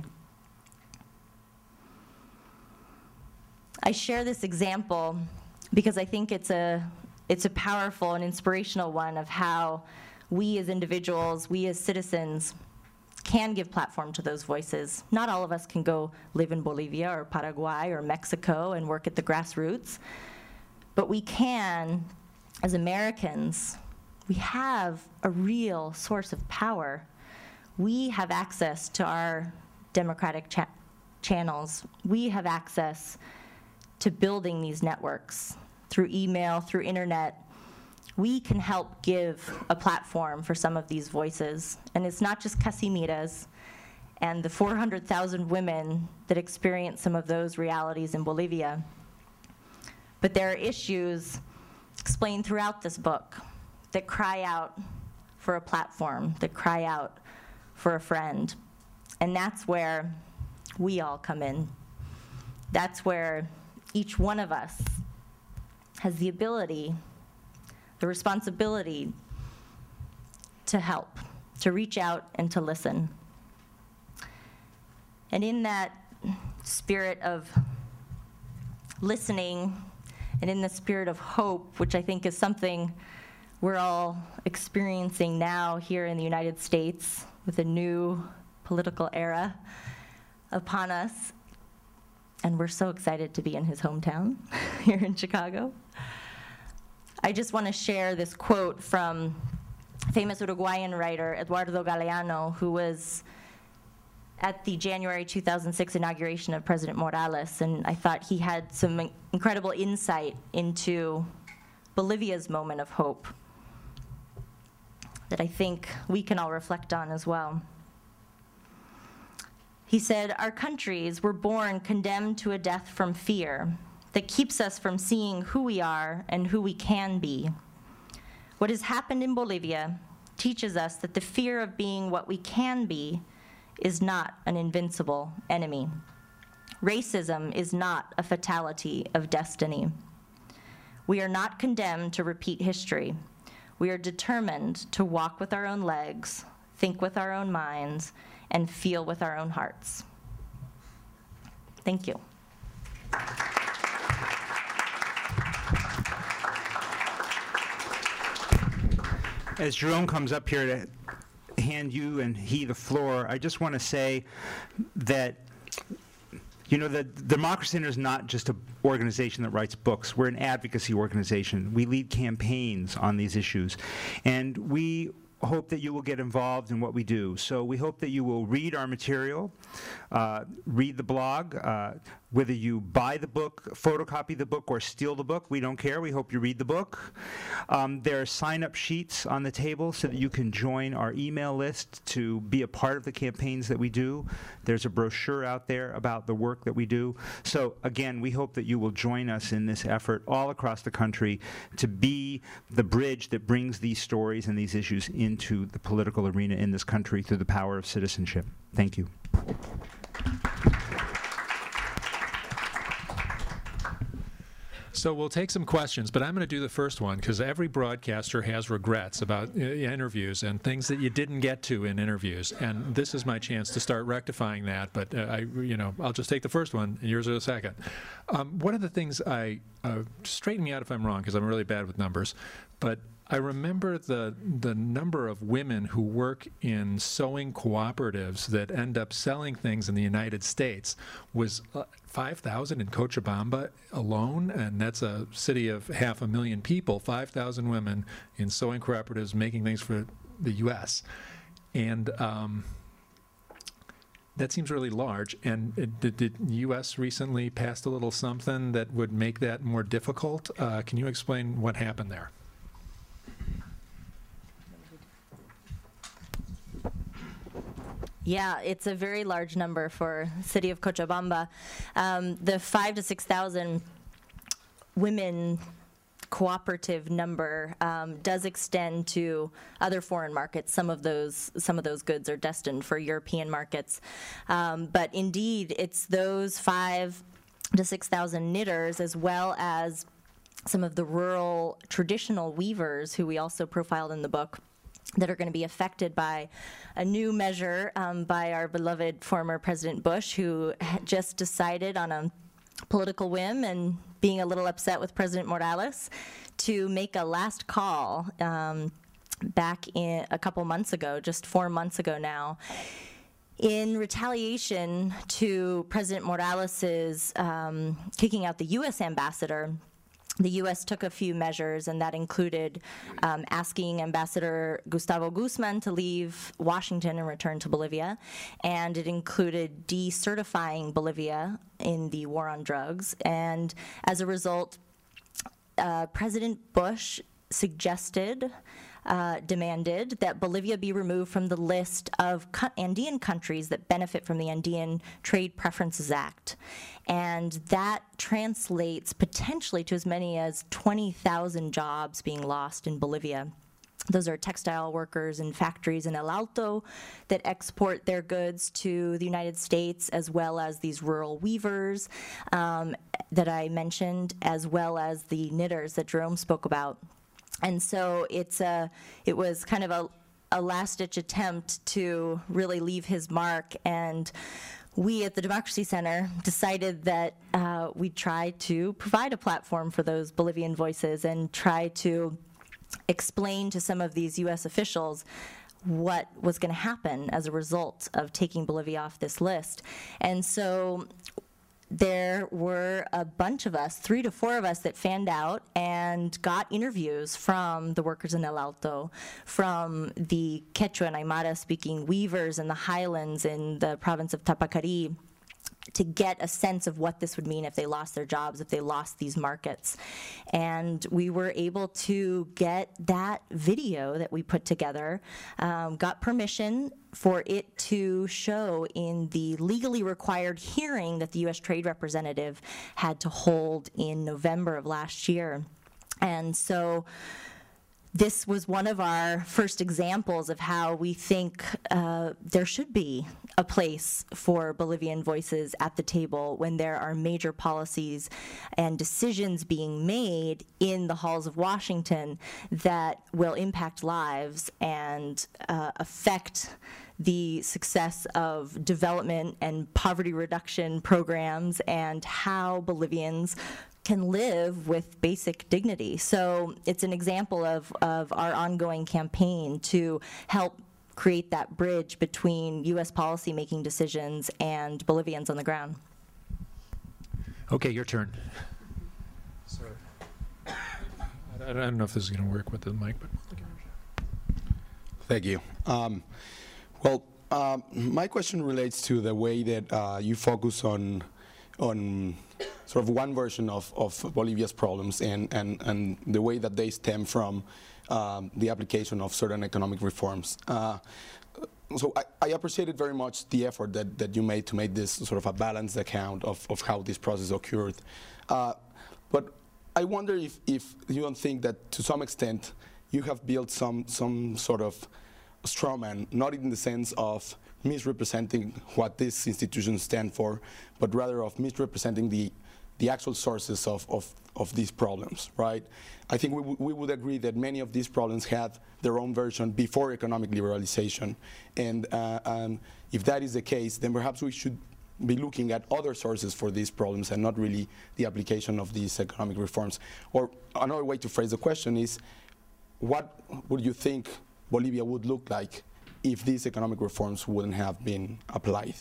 Speaker 5: I share this example because I think it's a powerful and inspirational one of how we as individuals, we as citizens, can give platform to those voices. Not all of us can go live in Bolivia or Paraguay or Mexico and work at the grassroots, but we can, as Americans, we have a real source of power. We have access to our democratic channels. We have access to building these networks through email, through internet. We can help give a platform for some of these voices. And it's not just Casimira's and the 400,000 women that experience some of those realities in Bolivia. But there are issues explained throughout this book that cry out for a platform, that cry out for a friend. And that's where we all come in. That's where each one of us has the ability, the responsibility to help, to reach out and to listen. And in that spirit of listening and in the spirit of hope, which I think is something we're all experiencing now here in the United States with a new political era upon us, and we're so excited to be in his hometown here in Chicago. I just want to share this quote from famous Uruguayan writer Eduardo Galeano, who was at the January 2006 inauguration of President Morales, and I thought he had some incredible insight into Bolivia's moment of hope that I think we can all reflect on as well. He said, "Our countries were born condemned to a death from fear that keeps us from seeing who we are and who we can be. What has happened in Bolivia teaches us that the fear of being what we can be is not an invincible enemy. Racism is not a fatality of destiny. We are not condemned to repeat history. We are determined to walk with our own legs, think with our own minds, and feel with our own hearts." Thank you.
Speaker 4: As Jerome comes up here to hand you and he the floor, I just want to say that, you know, the Democracy Center is not just an organization that writes books. We're an advocacy organization. We lead campaigns on these issues. And we hope that you will get involved in what we do. So we hope that you will read our material, read the blog. Whether you buy the book, photocopy the book, or steal the book, we don't care. We hope you read the book. There are sign-up sheets on the table so that you can join our email list to be a part of the campaigns that we do. There's a brochure out there about the work that we do. So again, we hope that you will join us in this effort all across the country to be the bridge that brings these stories and these issues into the political arena in this country through the power of citizenship. Thank you.
Speaker 3: So we'll take some questions, but I'm going to do the first one because every broadcaster has regrets about interviews and things that you didn't get to in interviews, and this is my chance to start rectifying that. But I'll just take the first one, and yours are the second. One of the things straighten me out if I'm wrong because I'm really bad with numbers, but I remember the number of women who work in sewing cooperatives that end up selling things in the United States was 5,000 in Cochabamba alone, and that's a city of 500,000 people, 5,000 women in sewing cooperatives making things for the U.S. And that seems really large. And did the U.S. recently passed a little something that would make that more difficult? Can you explain what happened there?
Speaker 5: Yeah, it's a very large number for the city of Cochabamba. The 5,000 to 6,000 women cooperative number does extend to other foreign markets. Some of those goods are destined for European markets. But indeed, it's those 5,000 to 6,000 knitters, as well as some of the rural traditional weavers who we also profiled in the book, that are going to be affected by a new measure by our beloved former President Bush, who just decided on a political whim and being a little upset with President Morales to make a last call back in a couple months ago, just 4 months ago now, in retaliation to President Morales's kicking out the U.S. ambassador. The U.S. took a few measures, and that included asking Ambassador Gustavo Guzman to leave Washington and return to Bolivia, and it included decertifying Bolivia in the war on drugs. And as a result, President Bush demanded that Bolivia be removed from the list of Andean countries that benefit from the Andean Trade Preferences Act. And that translates potentially to as many as 20,000 jobs being lost in Bolivia. Those are textile workers in factories in El Alto that export their goods to the United States, as well as these rural weavers that I mentioned, as well as the knitters that Jerome spoke about. And so it was kind of a last-ditch attempt to really leave his mark, and we at the Democracy Center decided that we'd try to provide a platform for those Bolivian voices and try to explain to some of these U.S. officials what was going to happen as a result of taking Bolivia off this list. And so there were a bunch of us, 3 to 4 of us, that fanned out and got interviews from the workers in El Alto, from the Quechua and Aymara speaking weavers in the highlands in the province of Tapacari, to get a sense of what this would mean if they lost their jobs, if they lost these markets. And we were able to get that video that we put together, got permission for it to show in the legally required hearing that the U.S. Trade Representative had to hold in November of last year. And so this was one of our first examples of how we think there should be a place for Bolivian voices at the table when there are major policies and decisions being made in the halls of Washington that will impact lives and affect the success of development and poverty reduction programs and how Bolivians can live with basic dignity. So it's an example of our ongoing campaign to help create that bridge between U.S. policy-making decisions and Bolivians on the ground.
Speaker 3: Okay, your turn. Sorry. I don't know if this is going to work with the mic, but
Speaker 6: thank you. My question relates to the way that you focus on sort of one version of Bolivia's problems and the way that they stem from the application of certain economic reforms. So I appreciated very much the effort that you made to make this sort of a balanced account of how this process occurred. But I wonder if you don't think that to some extent you have built some sort of straw man, not in the sense of misrepresenting what these institutions stand for, but rather of misrepresenting the actual sources of these problems, right? I think we would agree that many of these problems had their own version before economic liberalization. And if that is the case, then perhaps we should be looking at other sources for these problems and not really the application of these economic reforms. Or another way to phrase the question is, what would you think Bolivia would look like if these economic reforms wouldn't have been applied?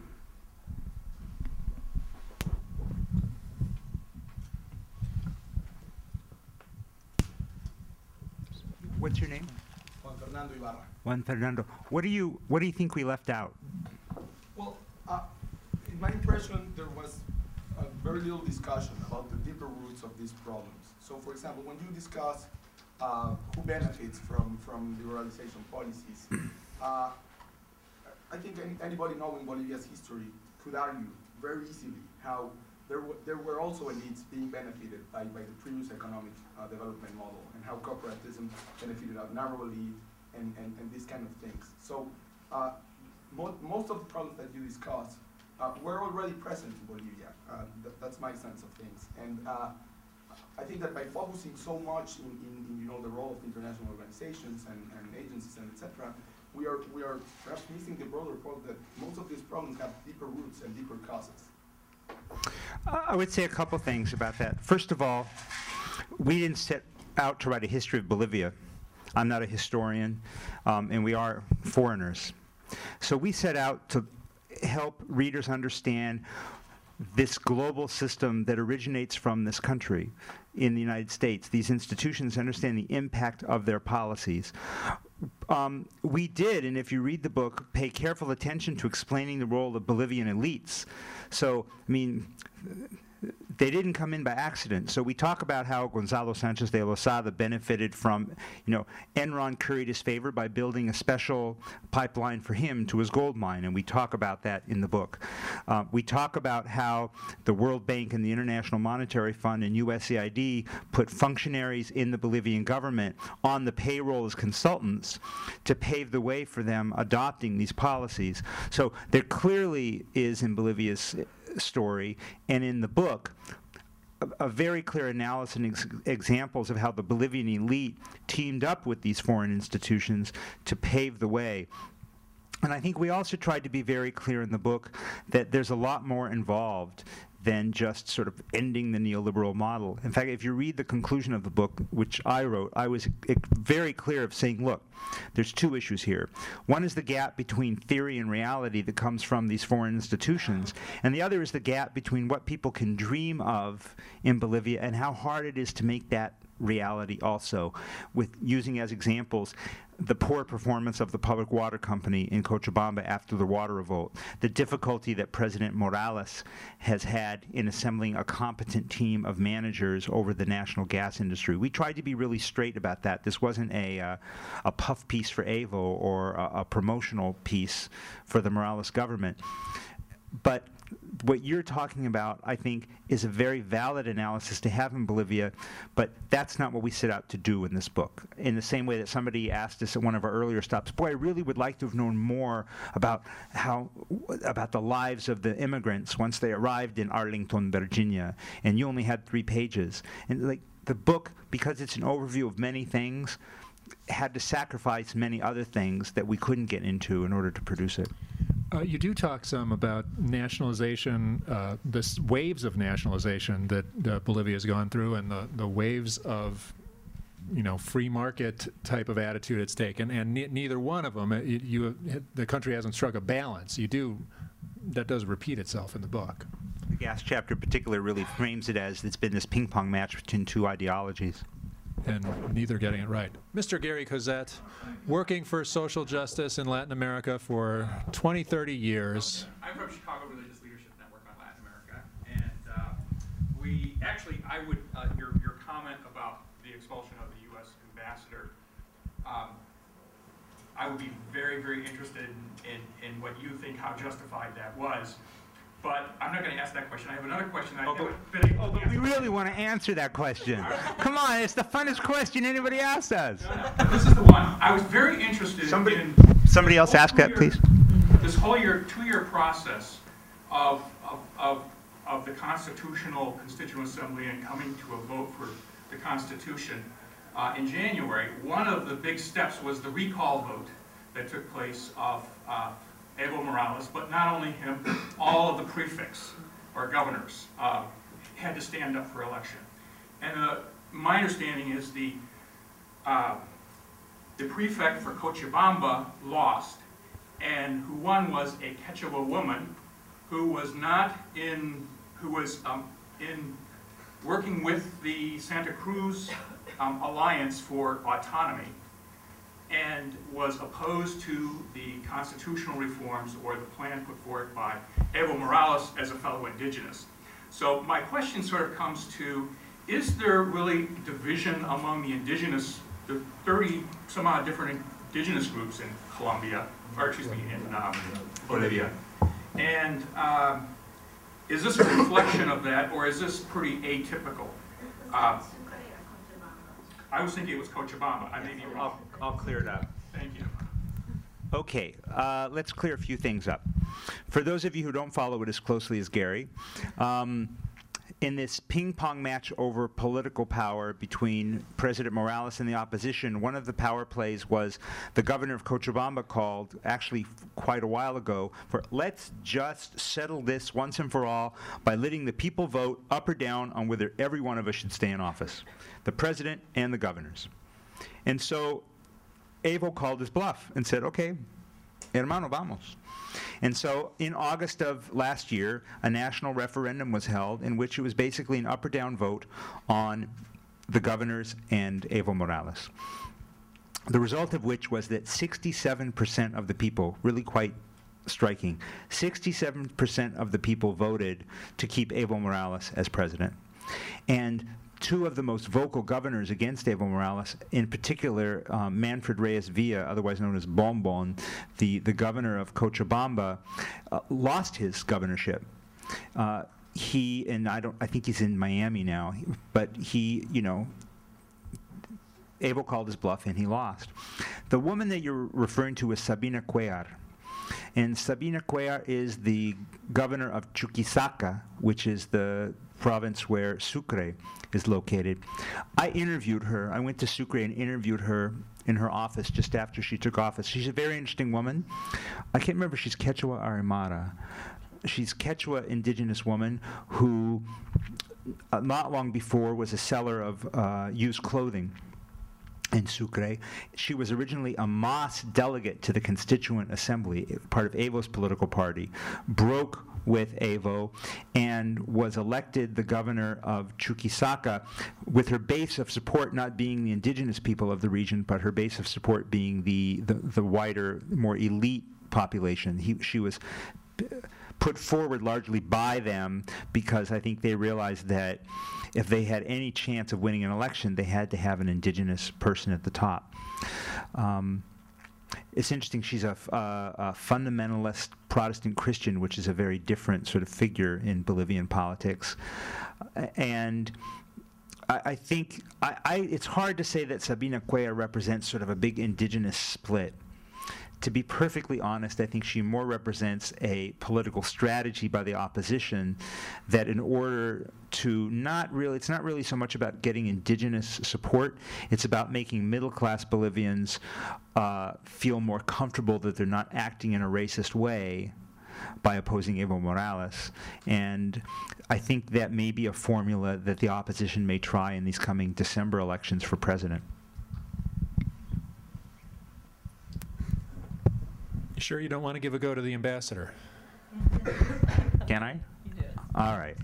Speaker 4: What's your name?
Speaker 6: Juan Fernando Ibarra.
Speaker 4: Juan Fernando. What do you think we left out?
Speaker 6: Well, in my impression, there was very little discussion about the deeper roots of these problems. So, for example, when you discuss who benefits from liberalization policies, I think anybody knowing Bolivia's history could argue very easily how there were also elites being benefited by the previous economic development model, and how corporatism benefited a narrow elite and these kind of things. So most of the problems that you discuss were already present in Bolivia. That's my sense of things. And I think that by focusing so much in the role of international organizations and agencies and etc., we are perhaps missing the broader point that most of these problems have deeper roots and deeper causes.
Speaker 4: I would say a couple things about that. First of all, we didn't set out to write a history of Bolivia. I'm not a historian, and we are foreigners. So we set out to help readers understand this global system that originates from this country in the United States, these institutions, understand the impact of their policies. We did, and if you read the book, pay careful attention to explaining the role of Bolivian elites. So, I mean, they didn't come in by accident. So we talk about how Gonzalo Sanchez de Lozada benefited from, Enron curried his favor by building a special pipeline for him to his gold mine, and we talk about that in the book. We talk about how the World Bank and the International Monetary Fund and USAID put functionaries in the Bolivian government on the payroll as consultants to pave the way for them adopting these policies. So there clearly is in Bolivia's story, and in the book, a very clear analysis and examples of how the Bolivian elite teamed up with these foreign institutions to pave the way. And I think we also tried to be very clear in the book that there's a lot more involved than just sort of ending the neoliberal model. In fact, if you read the conclusion of the book, which I wrote, I was very clear of saying, look, there's two issues here. One is the gap between theory and reality that comes from these foreign institutions, and the other is the gap between what people can dream of in Bolivia and how hard it is to make that reality also, with using as examples the poor performance of the public water company in Cochabamba after the water revolt, the difficulty that President Morales has had in assembling a competent team of managers over the national gas industry. We tried to be really straight about that. This wasn't a puff piece for AVO or a promotional piece for the Morales government. But what you're talking about, I think, is a very valid analysis to have in Bolivia, but that's not what we set out to do in this book. In the same way that somebody asked us at one of our earlier stops, boy, I really would like to have known more about the lives of the immigrants once they arrived in Arlington, Virginia, and you only had 3 pages. And like the book, because it's an overview of many things, had to sacrifice many other things that we couldn't get into in order to produce it.
Speaker 3: You do talk some about nationalization, the waves of nationalization that Bolivia has gone through, and the waves of, free market type of attitude it's taken, and neither one of them, the country hasn't struck a balance. That does repeat itself in the book.
Speaker 4: The gas chapter in particular really frames it as it's been this ping-pong match between two ideologies.
Speaker 3: And neither getting it right. Mr. Gary Cosette, working for social justice in Latin America for 20, 30 years.
Speaker 7: I'm from Chicago Religious Leadership Network on Latin America, actually, I would, your comment about the expulsion of the U.S. ambassador, I would be very, very interested in what you think, how justified that was. But I'm not going to ask that question. I have another question.
Speaker 4: But we really want to answer that question. Come on, it's the funnest question anybody asked us.
Speaker 7: No. This is the one. I was very interested in...
Speaker 4: Somebody else ask that, please.
Speaker 7: This whole two-year process of the Constitutional Constituent Assembly and coming to a vote for the Constitution in January, one of the big steps was the recall vote that took place of Evo Morales, but not only him, all of the prefects or governors had to stand up for election. And my understanding is the prefect for Cochabamba lost, and who won was a Quechua woman who was working with the Santa Cruz Alliance for Autonomy, and was opposed to the constitutional reforms or the plan put forward by Evo Morales as a fellow indigenous. So my question sort of comes to, is there really division among the indigenous, the 30 some odd different indigenous groups in Colombia, or excuse me, in Bolivia? And is this a reflection of that, or is this pretty atypical? I was thinking it was Cochabamba. I may be wrong.
Speaker 4: I'll clear it up.
Speaker 7: Thank you.
Speaker 4: Okay, let's clear a few things up. For those of you who don't follow it as closely as Gary, in this ping-pong match over political power between President Morales and the opposition, one of the power plays was the governor of Cochabamba called, actually quite a while ago, for let's just settle this once and for all by letting the people vote up or down on whether every one of us should stay in office, the president and the governors. And so Evo called his bluff and said, okay, hermano, vamos. And so in August of last year, a national referendum was held in which it was basically an up or down vote on the governors and Evo Morales. The result of which was that 67% of the people, really quite striking, 67% of the people voted to keep Evo Morales as president. And two of the most vocal governors against Evo Morales, in particular Manfred Reyes Villa, otherwise known as Bonbon, the governor of Cochabamba, lost his governorship. I think he's in Miami now, but Evo called his bluff and he lost. The woman that you're referring to is Sabina Cuellar. And Sabina Cuellar is the governor of Chuquisaca, which is the province where Sucre is located. I interviewed her. I went to Sucre and interviewed her in her office just after she took office. She's a very interesting woman. I can't remember if she's Quechua or Aymara. She's Quechua indigenous woman who not long before was a seller of used clothing in Sucre. She was originally a MAS delegate to the Constituent Assembly, part of Evo's political party, broke with Evo, and was elected the governor of Chuquisaca, with her base of support not being the indigenous people of the region, but her base of support being the wider, more elite population. She was put forward largely by them because I think they realized that if they had any chance of winning an election, they had to have an indigenous person at the top. It's interesting, she's a fundamentalist Protestant Christian, which is a very different sort of figure in Bolivian politics. And I think it's hard to say that Sabina Cuellar represents sort of a big indigenous split. To be perfectly honest, I think she more represents a political strategy by the opposition that in order to it's not really so much about getting indigenous support, it's about making middle-class Bolivians feel more comfortable that they're not acting in a racist way by opposing Evo Morales. And I think that may be a formula that the opposition may try in these coming December elections for president.
Speaker 3: You sure you don't want to give a go to the ambassador?
Speaker 4: Can I?
Speaker 2: You do.
Speaker 4: All right.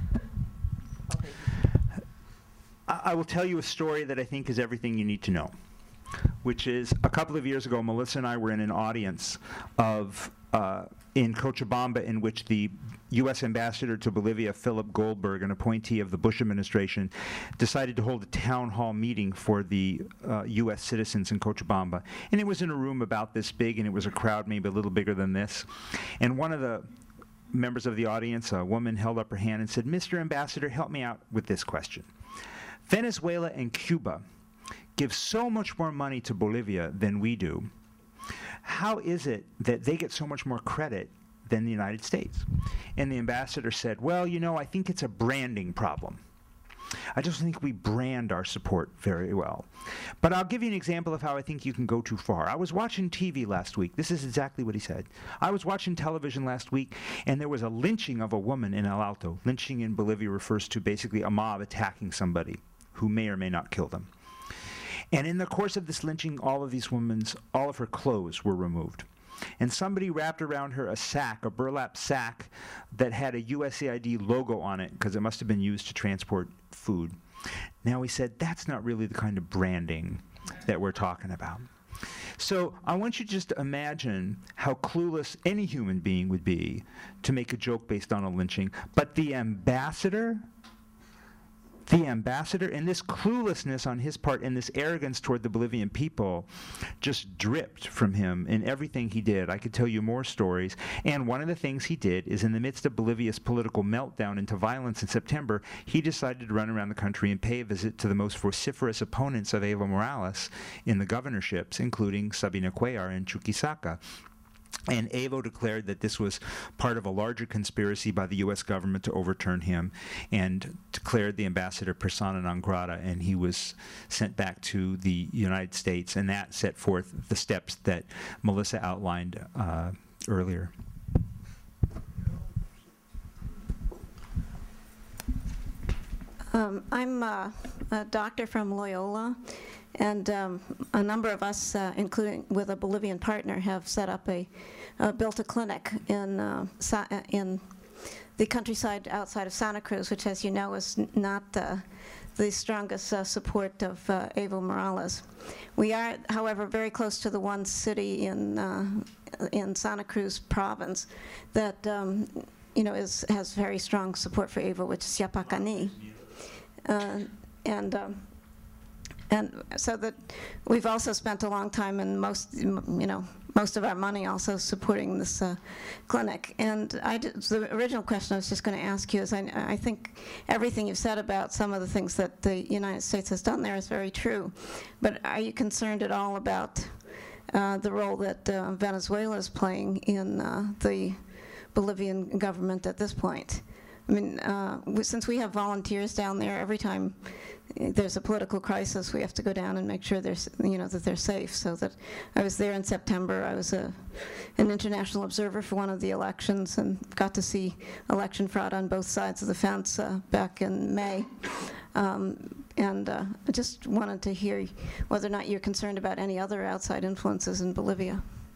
Speaker 4: I will tell you a story that I think is everything you need to know, which is a couple of years ago, Melissa and I were in an audience in Cochabamba in which the U.S. Ambassador to Bolivia, Philip Goldberg, an appointee of the Bush administration, decided to hold a town hall meeting for the U.S. citizens in Cochabamba. And it was in a room about this big, and it was a crowd maybe a little bigger than this. And one of the members of the audience, a woman, held up her hand and said, "Mr. Ambassador, help me out with this question. Venezuela and Cuba give so much more money to Bolivia than we do. How is it that they get so much more credit than the United States?" And the ambassador said, "Well, you know, I think it's a branding problem. I just think we brand our support very well. But I'll give you an example of how I think you can go too far. I was watching TV last week." This is exactly what he said. "I was watching television last week, and there was a lynching of a woman in El Alto." Lynching in Bolivia refers to basically a mob attacking somebody who may or may not kill them. "And in the course of this lynching, all of her clothes were removed. And somebody wrapped around her a sack, a burlap sack, that had a USAID logo on it, because it must have been used to transport food." Now, he said, that's not really the kind of branding that we're talking about. So I want you to just imagine how clueless any human being would be to make a joke based on a lynching. But the ambassador, and this cluelessness on his part and this arrogance toward the Bolivian people just dripped from him in everything he did. I could tell you more stories. And one of the things he did is, in the midst of Bolivia's political meltdown into violence in September, he decided to run around the country and pay a visit to the most vociferous opponents of Evo Morales in the governorships, including Sabina Cuellar and Chuquisaca. And Evo declared that this was part of a larger conspiracy by the U.S. government to overturn him, and declared the ambassador persona non grata, and he was sent back to the United States, and that set forth the steps that Melissa outlined earlier.
Speaker 8: I'm a doctor from Loyola, and a number of us, including with a Bolivian partner, have set up built a clinic in the countryside outside of Santa Cruz, which, as you know, is not the strongest support of Evo Morales. We are, however, very close to the one city in Santa Cruz province that has very strong support for Evo, which is Yapacani. And so that we've also spent a long time, and most of our money also supporting this clinic. And the original question I was just going to ask you is, I think everything you've said about some of the things that the United States has done there is very true. But are you concerned at all about the role that Venezuela is playing in the Bolivian government at this point? I mean, since we have volunteers down there, every time there's a political crisis, we have to go down and make sure that they're safe. So that I was there in September. I was an international observer for one of the elections and got to see election fraud on both sides of the fence back in May. I just wanted to hear whether or not you're concerned about any other outside influences in Bolivia.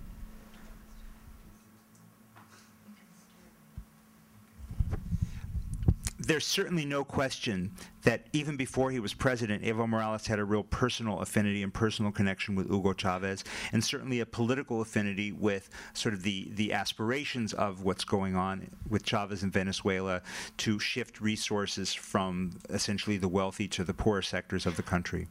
Speaker 4: There's certainly no question that even before he was president, Evo Morales had a real personal affinity and personal connection with Hugo Chavez, and certainly a political affinity with sort of the aspirations of what's going on with Chavez in Venezuela to shift resources from essentially the wealthy to the poorer sectors of the country.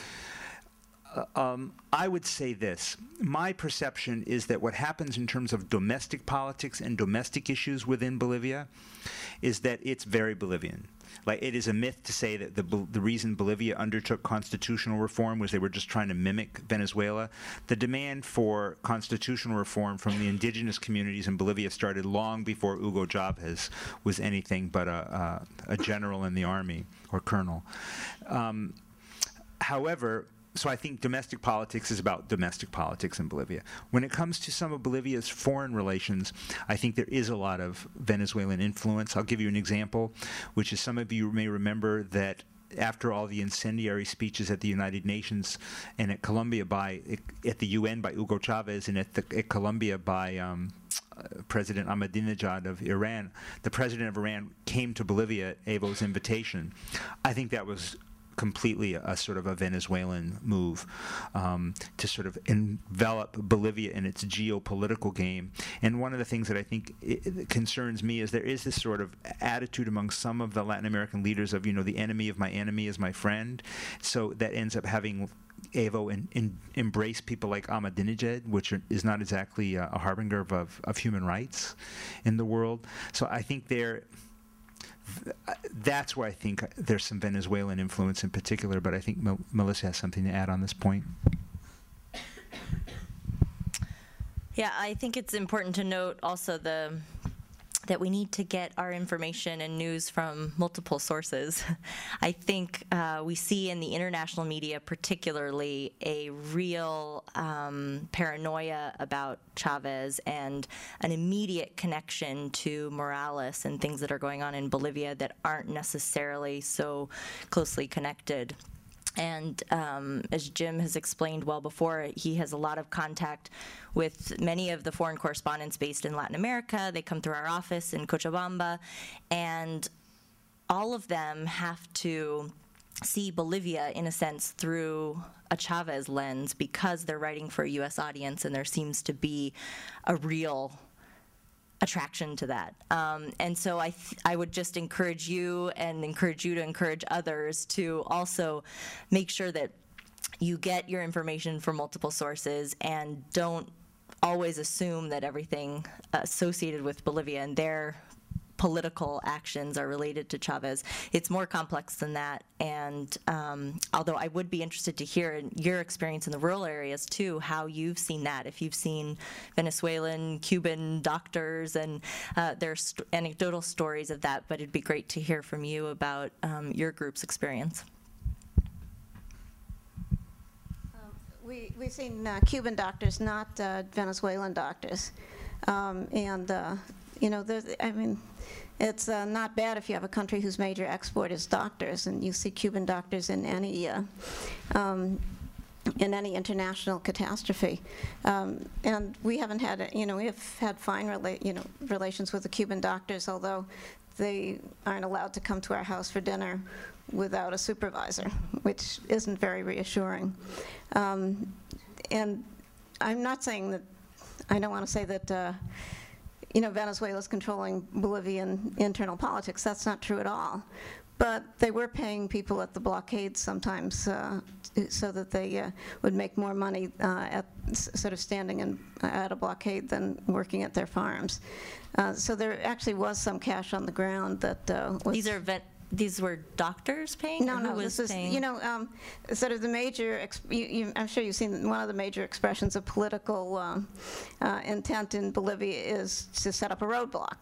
Speaker 4: I would say this. My perception is that what happens in terms of domestic politics and domestic issues within Bolivia is that it's very Bolivian. Like, it is a myth to say that the reason Bolivia undertook constitutional reform was they were just trying to mimic Venezuela. The demand for constitutional reform from the indigenous communities in Bolivia started long before Hugo Chavez was anything but a general in the army or colonel. However, so I think domestic politics is about domestic politics in Bolivia. When it comes to some of Bolivia's foreign relations, I think there is a lot of Venezuelan influence. I'll give you an example, which is, some of you may remember that after all the incendiary speeches at the United Nations and at Colombia at the UN by Hugo Chavez, and at Colombia by President Ahmadinejad of Iran, the president of Iran came to Bolivia at Evo's invitation. I think that was completely a sort of a Venezuelan move to sort of envelop Bolivia in its geopolitical game. And one of the things that I think concerns me is there is this sort of attitude among some of the Latin American leaders of, the enemy of my enemy is my friend. So that ends up having Evo embrace people like Ahmadinejad, which is not exactly a harbinger of human rights in the world. So I think that's where I think there's some Venezuelan influence in particular, but I think Melissa has something to add on this point.
Speaker 5: Yeah, I think it's important to note also that we need to get our information and news from multiple sources. I think we see in the international media particularly a real paranoia about Chavez and an immediate connection to Morales and things that are going on in Bolivia that aren't necessarily so closely connected. And as Jim has explained well before, he has a lot of contact with many of the foreign correspondents based in Latin America. They come through our office in Cochabamba, and all of them have to see Bolivia, in a sense, through a Chavez lens because they're writing for a U.S. audience, and there seems to be a real attraction to that. And so I would just encourage you to encourage others to also make sure that you get your information from multiple sources and don't always assume that everything associated with Bolivia and their political actions are related to Chavez. It's more complex than that, and although I would be interested to hear your experience in the rural areas too, how you've seen that, if you've seen Venezuelan, Cuban doctors, and there's anecdotal stories of that, but it'd be great to hear from you about your group's experience.
Speaker 8: We've seen Cuban doctors, not Venezuelan doctors, it's not bad if you have a country whose major export is doctors, and you see Cuban doctors in any international catastrophe. And we haven't had, we have had fine relations with the Cuban doctors, although they aren't allowed to come to our house for dinner without a supervisor, which isn't very reassuring. And I'm not saying that, I don't want to say that Venezuela's controlling Bolivian internal politics. That's not true at all. But they were paying people at the blockade sometimes so that they would make more money at sort of standing at a blockade than working at their farms. So there actually was some cash on the ground that was...
Speaker 5: These were doctors paying?
Speaker 8: No, this is, sort of the major, I'm sure you've seen one of the major expressions of political intent in Bolivia is to set up a roadblock.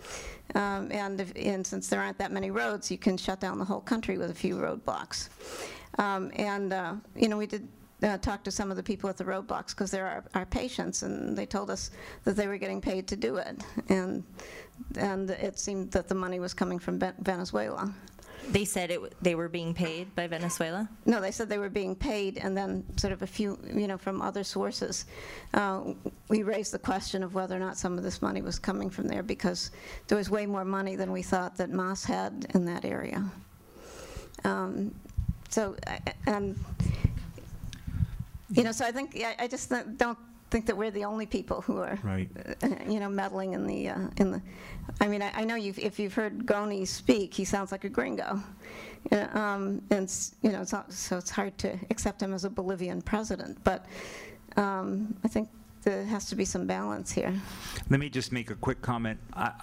Speaker 8: And since there aren't that many roads, you can shut down the whole country with a few roadblocks. We did talk to some of the people at the roadblocks because they're our patients, and they told us that they were getting paid to do it. And it seemed that the money was coming from Venezuela.
Speaker 5: They said they were being paid by Venezuela?
Speaker 8: No, they said they were being paid, and then sort of a few, from other sources. We raised the question of whether or not some of this money was coming from there, because there was way more money than we thought that MAS had in that area. So I think, I just don't think that we're the only people who are,
Speaker 4: right.
Speaker 8: Meddling in the. I mean, I know if you've heard Goni speak, he sounds like a gringo, and so it's hard to accept him as a Bolivian president. But I think there has to be some balance here.
Speaker 4: Let me just make a quick comment.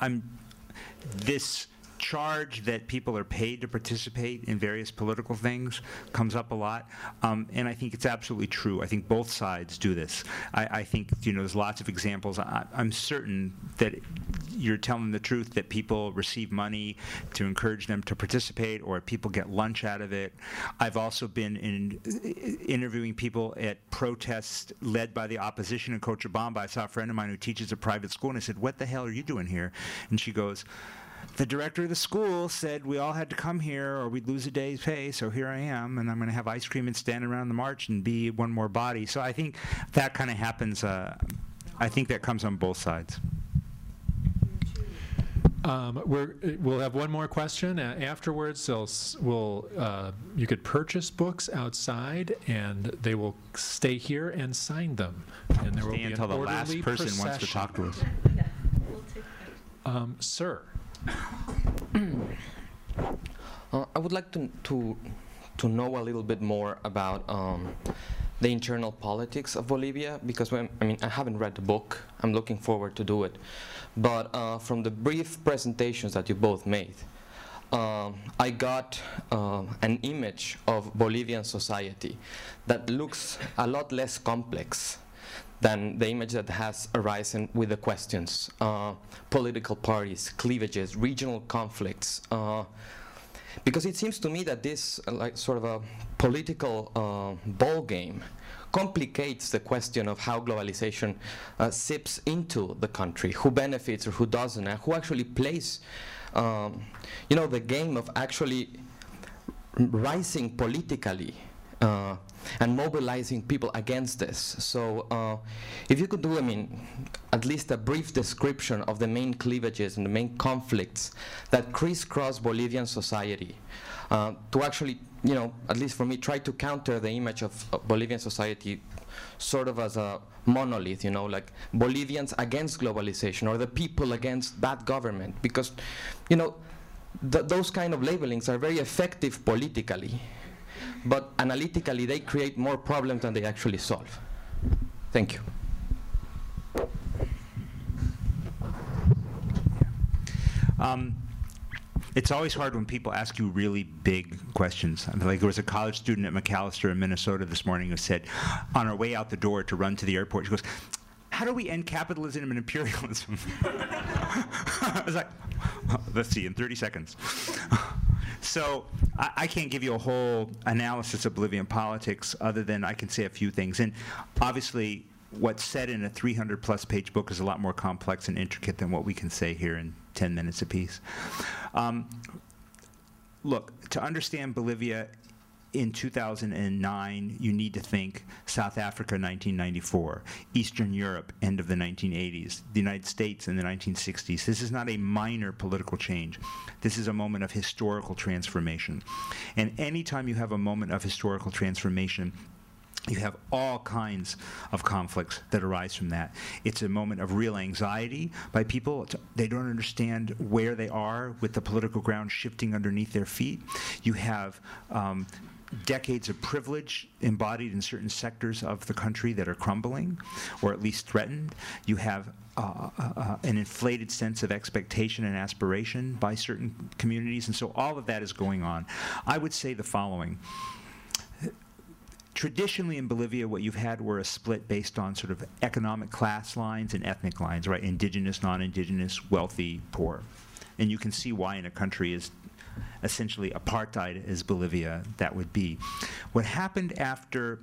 Speaker 4: This charge that people are paid to participate in various political things comes up a lot, and I think it's absolutely true. I think both sides do this. I think there's lots of examples. I'm certain that you're telling the truth that people receive money to encourage them to participate, or people get lunch out of it. I've also been interviewing people at protests led by the opposition in Cochabamba. I saw a friend of mine who teaches a private school, and I said, "What the hell are you doing here?" And she goes, "The director of the school said we all had to come here or we'd lose a day's pay, so here I am, and I'm going to have ice cream and stand around the march and be one more body." So I think that kind of happens. I think that comes on both sides.
Speaker 3: We'll have one more question. Afterwards, you could purchase books outside, and they will stay here and sign them. And there will be
Speaker 4: until
Speaker 3: an
Speaker 4: the
Speaker 3: orderly
Speaker 4: last person
Speaker 3: procession.
Speaker 4: wants to talk to us.
Speaker 3: Sir.
Speaker 9: I would like to know a little bit more about the internal politics of Bolivia, because I haven't read the book. I'm looking forward to do it. But from the brief presentations that you both made, I got an image of Bolivian society that looks a lot less complex than the image that has arisen with the questions, political parties, cleavages, regional conflicts. Because it seems to me that this sort of a political ball game complicates the question of how globalization seeps into the country, who benefits or who doesn't, and who actually plays the game of actually rising politically and mobilizing people against this. So if you could do, at least a brief description of the main cleavages and the main conflicts that crisscross Bolivian society, to actually, at least for me, try to counter the image of Bolivian society sort of as a monolith, like Bolivians against globalization or the people against bad government, because, those kind of labelings are very effective politically, but analytically they create more problems than they actually solve. Thank you.
Speaker 4: It's always hard when people ask you really big questions. Like there was a college student at McAllister in Minnesota this morning who said, on our way out the door to run to the airport, she goes, "How do we end capitalism and imperialism?" I was like, let's see, in 30 seconds. So I can't give you a whole analysis of Bolivian politics other than I can say a few things. And obviously, what's said in a 300-plus page book is a lot more complex and intricate than what we can say here in 10 minutes apiece. Look, to understand Bolivia in 2009, you need to think South Africa 1994, Eastern Europe end of the 1980s, the United States in the 1960s. This is not a minor political change. This is a moment of historical transformation. And anytime you have a moment of historical transformation, you have all kinds of conflicts that arise from that. It's a moment of real anxiety by people. They don't understand where they are with the political ground shifting underneath their feet. You have decades of privilege embodied in certain sectors of the country that are crumbling, or at least threatened. You have an inflated sense of expectation and aspiration by certain communities, and so all of that is going on. I would say the following. Traditionally in Bolivia, what you've had were a split based on sort of economic class lines and ethnic lines, right? Indigenous, non-indigenous, wealthy, poor. And you can see why in a country as essentially apartheid as Bolivia that would be. What happened after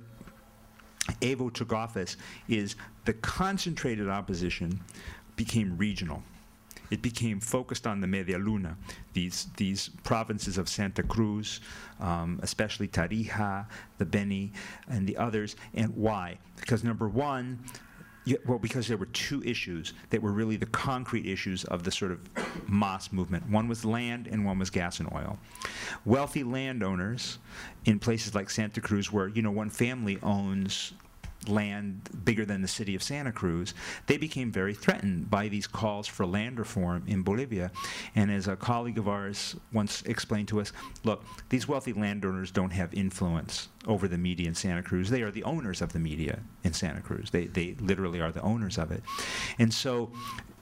Speaker 4: Evo took office is the concentrated opposition became regional. It became focused on the Media Luna, these provinces of Santa Cruz, especially Tarija, the Beni, and the others. And why? Because number one, because there were two issues that were really the concrete issues of the sort of MAS movement. One was land and one was gas and oil. Wealthy landowners in places like Santa Cruz, where one family owns land bigger than the city of Santa Cruz, they became very threatened by these calls for land reform in Bolivia. And as a colleague of ours once explained to us, look, these wealthy landowners don't have influence over the media in Santa Cruz. They are the owners of the media in Santa Cruz. They literally are the owners of it. And so,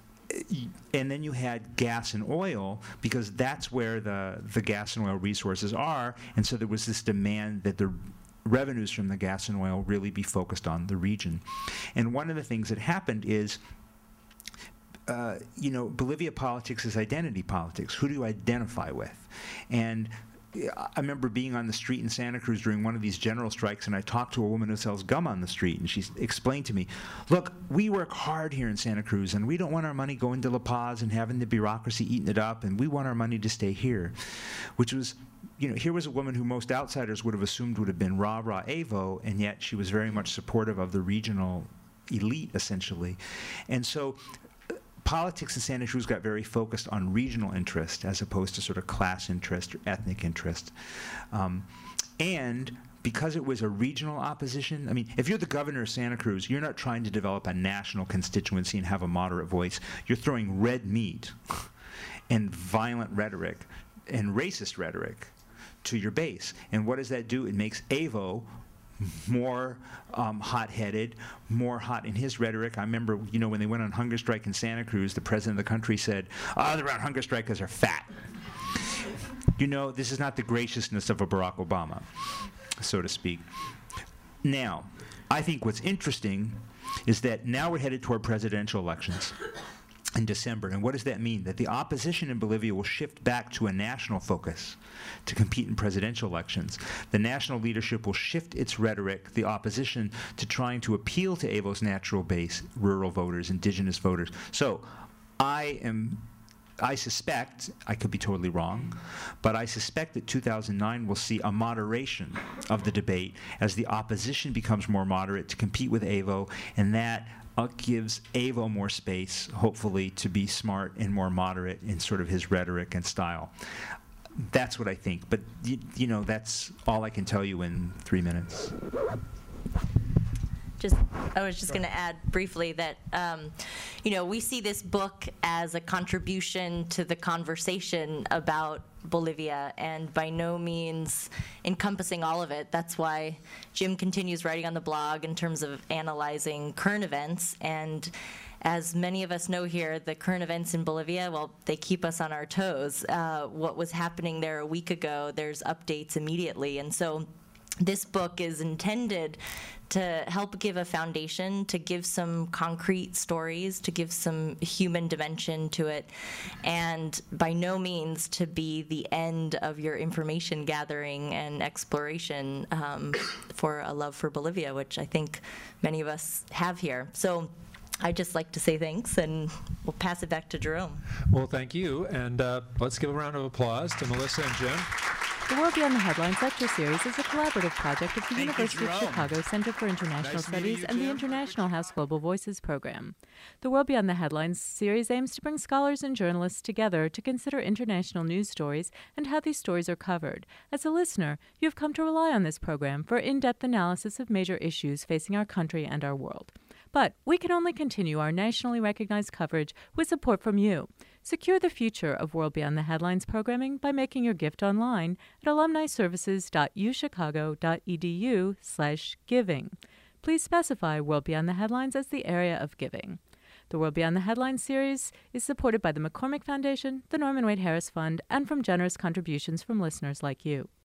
Speaker 4: and then you had gas and oil, because that's where the gas and oil resources are. And so there was this demand that the revenues from the gas and oil really be focused on the region. And one of the things that happened is, Bolivia politics is identity politics. Who do you identify with? And I remember being on the street in Santa Cruz during one of these general strikes, and I talked to a woman who sells gum on the street, and she explained to me, look, we work hard here in Santa Cruz, and we don't want our money going to La Paz and having the bureaucracy eating it up, and we want our money to stay here, which was, here was a woman who most outsiders would have assumed would have been rah-rah Evo, and yet she was very much supportive of the regional elite, essentially. And so politics in Santa Cruz got very focused on regional interest as opposed to sort of class interest or ethnic interest. And because it was a regional opposition, I mean, if you're the governor of Santa Cruz, you're not trying to develop a national constituency and have a moderate voice. You're throwing red meat and violent rhetoric and racist rhetoric to your base. And what does that do? It makes Evo more hot-headed, more hot in his rhetoric. I remember, you know, when they went on hunger strike in Santa Cruz, the president of the country said, "Oh, they're on hunger strike because they're fat." You know, this is not the graciousness of a Barack Obama, so to speak. Now, I think what's interesting is that now we're headed toward presidential elections in December. And what does that mean? That the opposition in Bolivia will shift back to a national focus to compete in presidential elections. The national leadership will shift its rhetoric, the opposition, to trying to appeal to Evo's natural base, rural voters, indigenous voters. So I suspect, I could be totally wrong, but I suspect that 2009 will see a moderation of the debate as the opposition becomes more moderate to compete with Evo, and that gives Evo more space, hopefully, to be smart and more moderate in sort of his rhetoric and style. That's what I think, but you know, that's all I can tell you in 3 minutes.
Speaker 5: I was just going to add briefly that, you know, we see this book as a contribution to the conversation about Bolivia, and by no means encompassing all of it. That's why Jim continues writing on the blog in terms of analyzing current events. And as many of us know here, the current events in Bolivia, well, they keep us on our toes. What was happening there a week ago, there's updates immediately. And so this book is intended to help give a foundation, to give some concrete stories, to give some human dimension to it, and by no means to be the end of your information gathering and exploration for a love for Bolivia, which I think many of us have here. So I'd just like to say thanks, and we'll pass it back to Jerome.
Speaker 3: Well, thank you, and let's give a round of applause to Melissa and Jim.
Speaker 2: The World Beyond the Headlines lecture series is a collaborative project of the University of Chicago Center for International Studies and the International House Global Voices program. The World Beyond the Headlines series aims to bring scholars and journalists together to consider international news stories and how these stories are covered. As a listener, you have come to rely on this program for in-depth analysis of major issues facing our country and our world. But we can only continue our nationally recognized coverage with support from you. Secure the future of World Beyond the Headlines programming by making your gift online at alumniservices.uchicago.edu/giving. Please specify World Beyond the Headlines as the area of giving. The World Beyond the Headlines series is supported by the McCormick Foundation, the Norman Wade Harris Fund, and from generous contributions from listeners like you.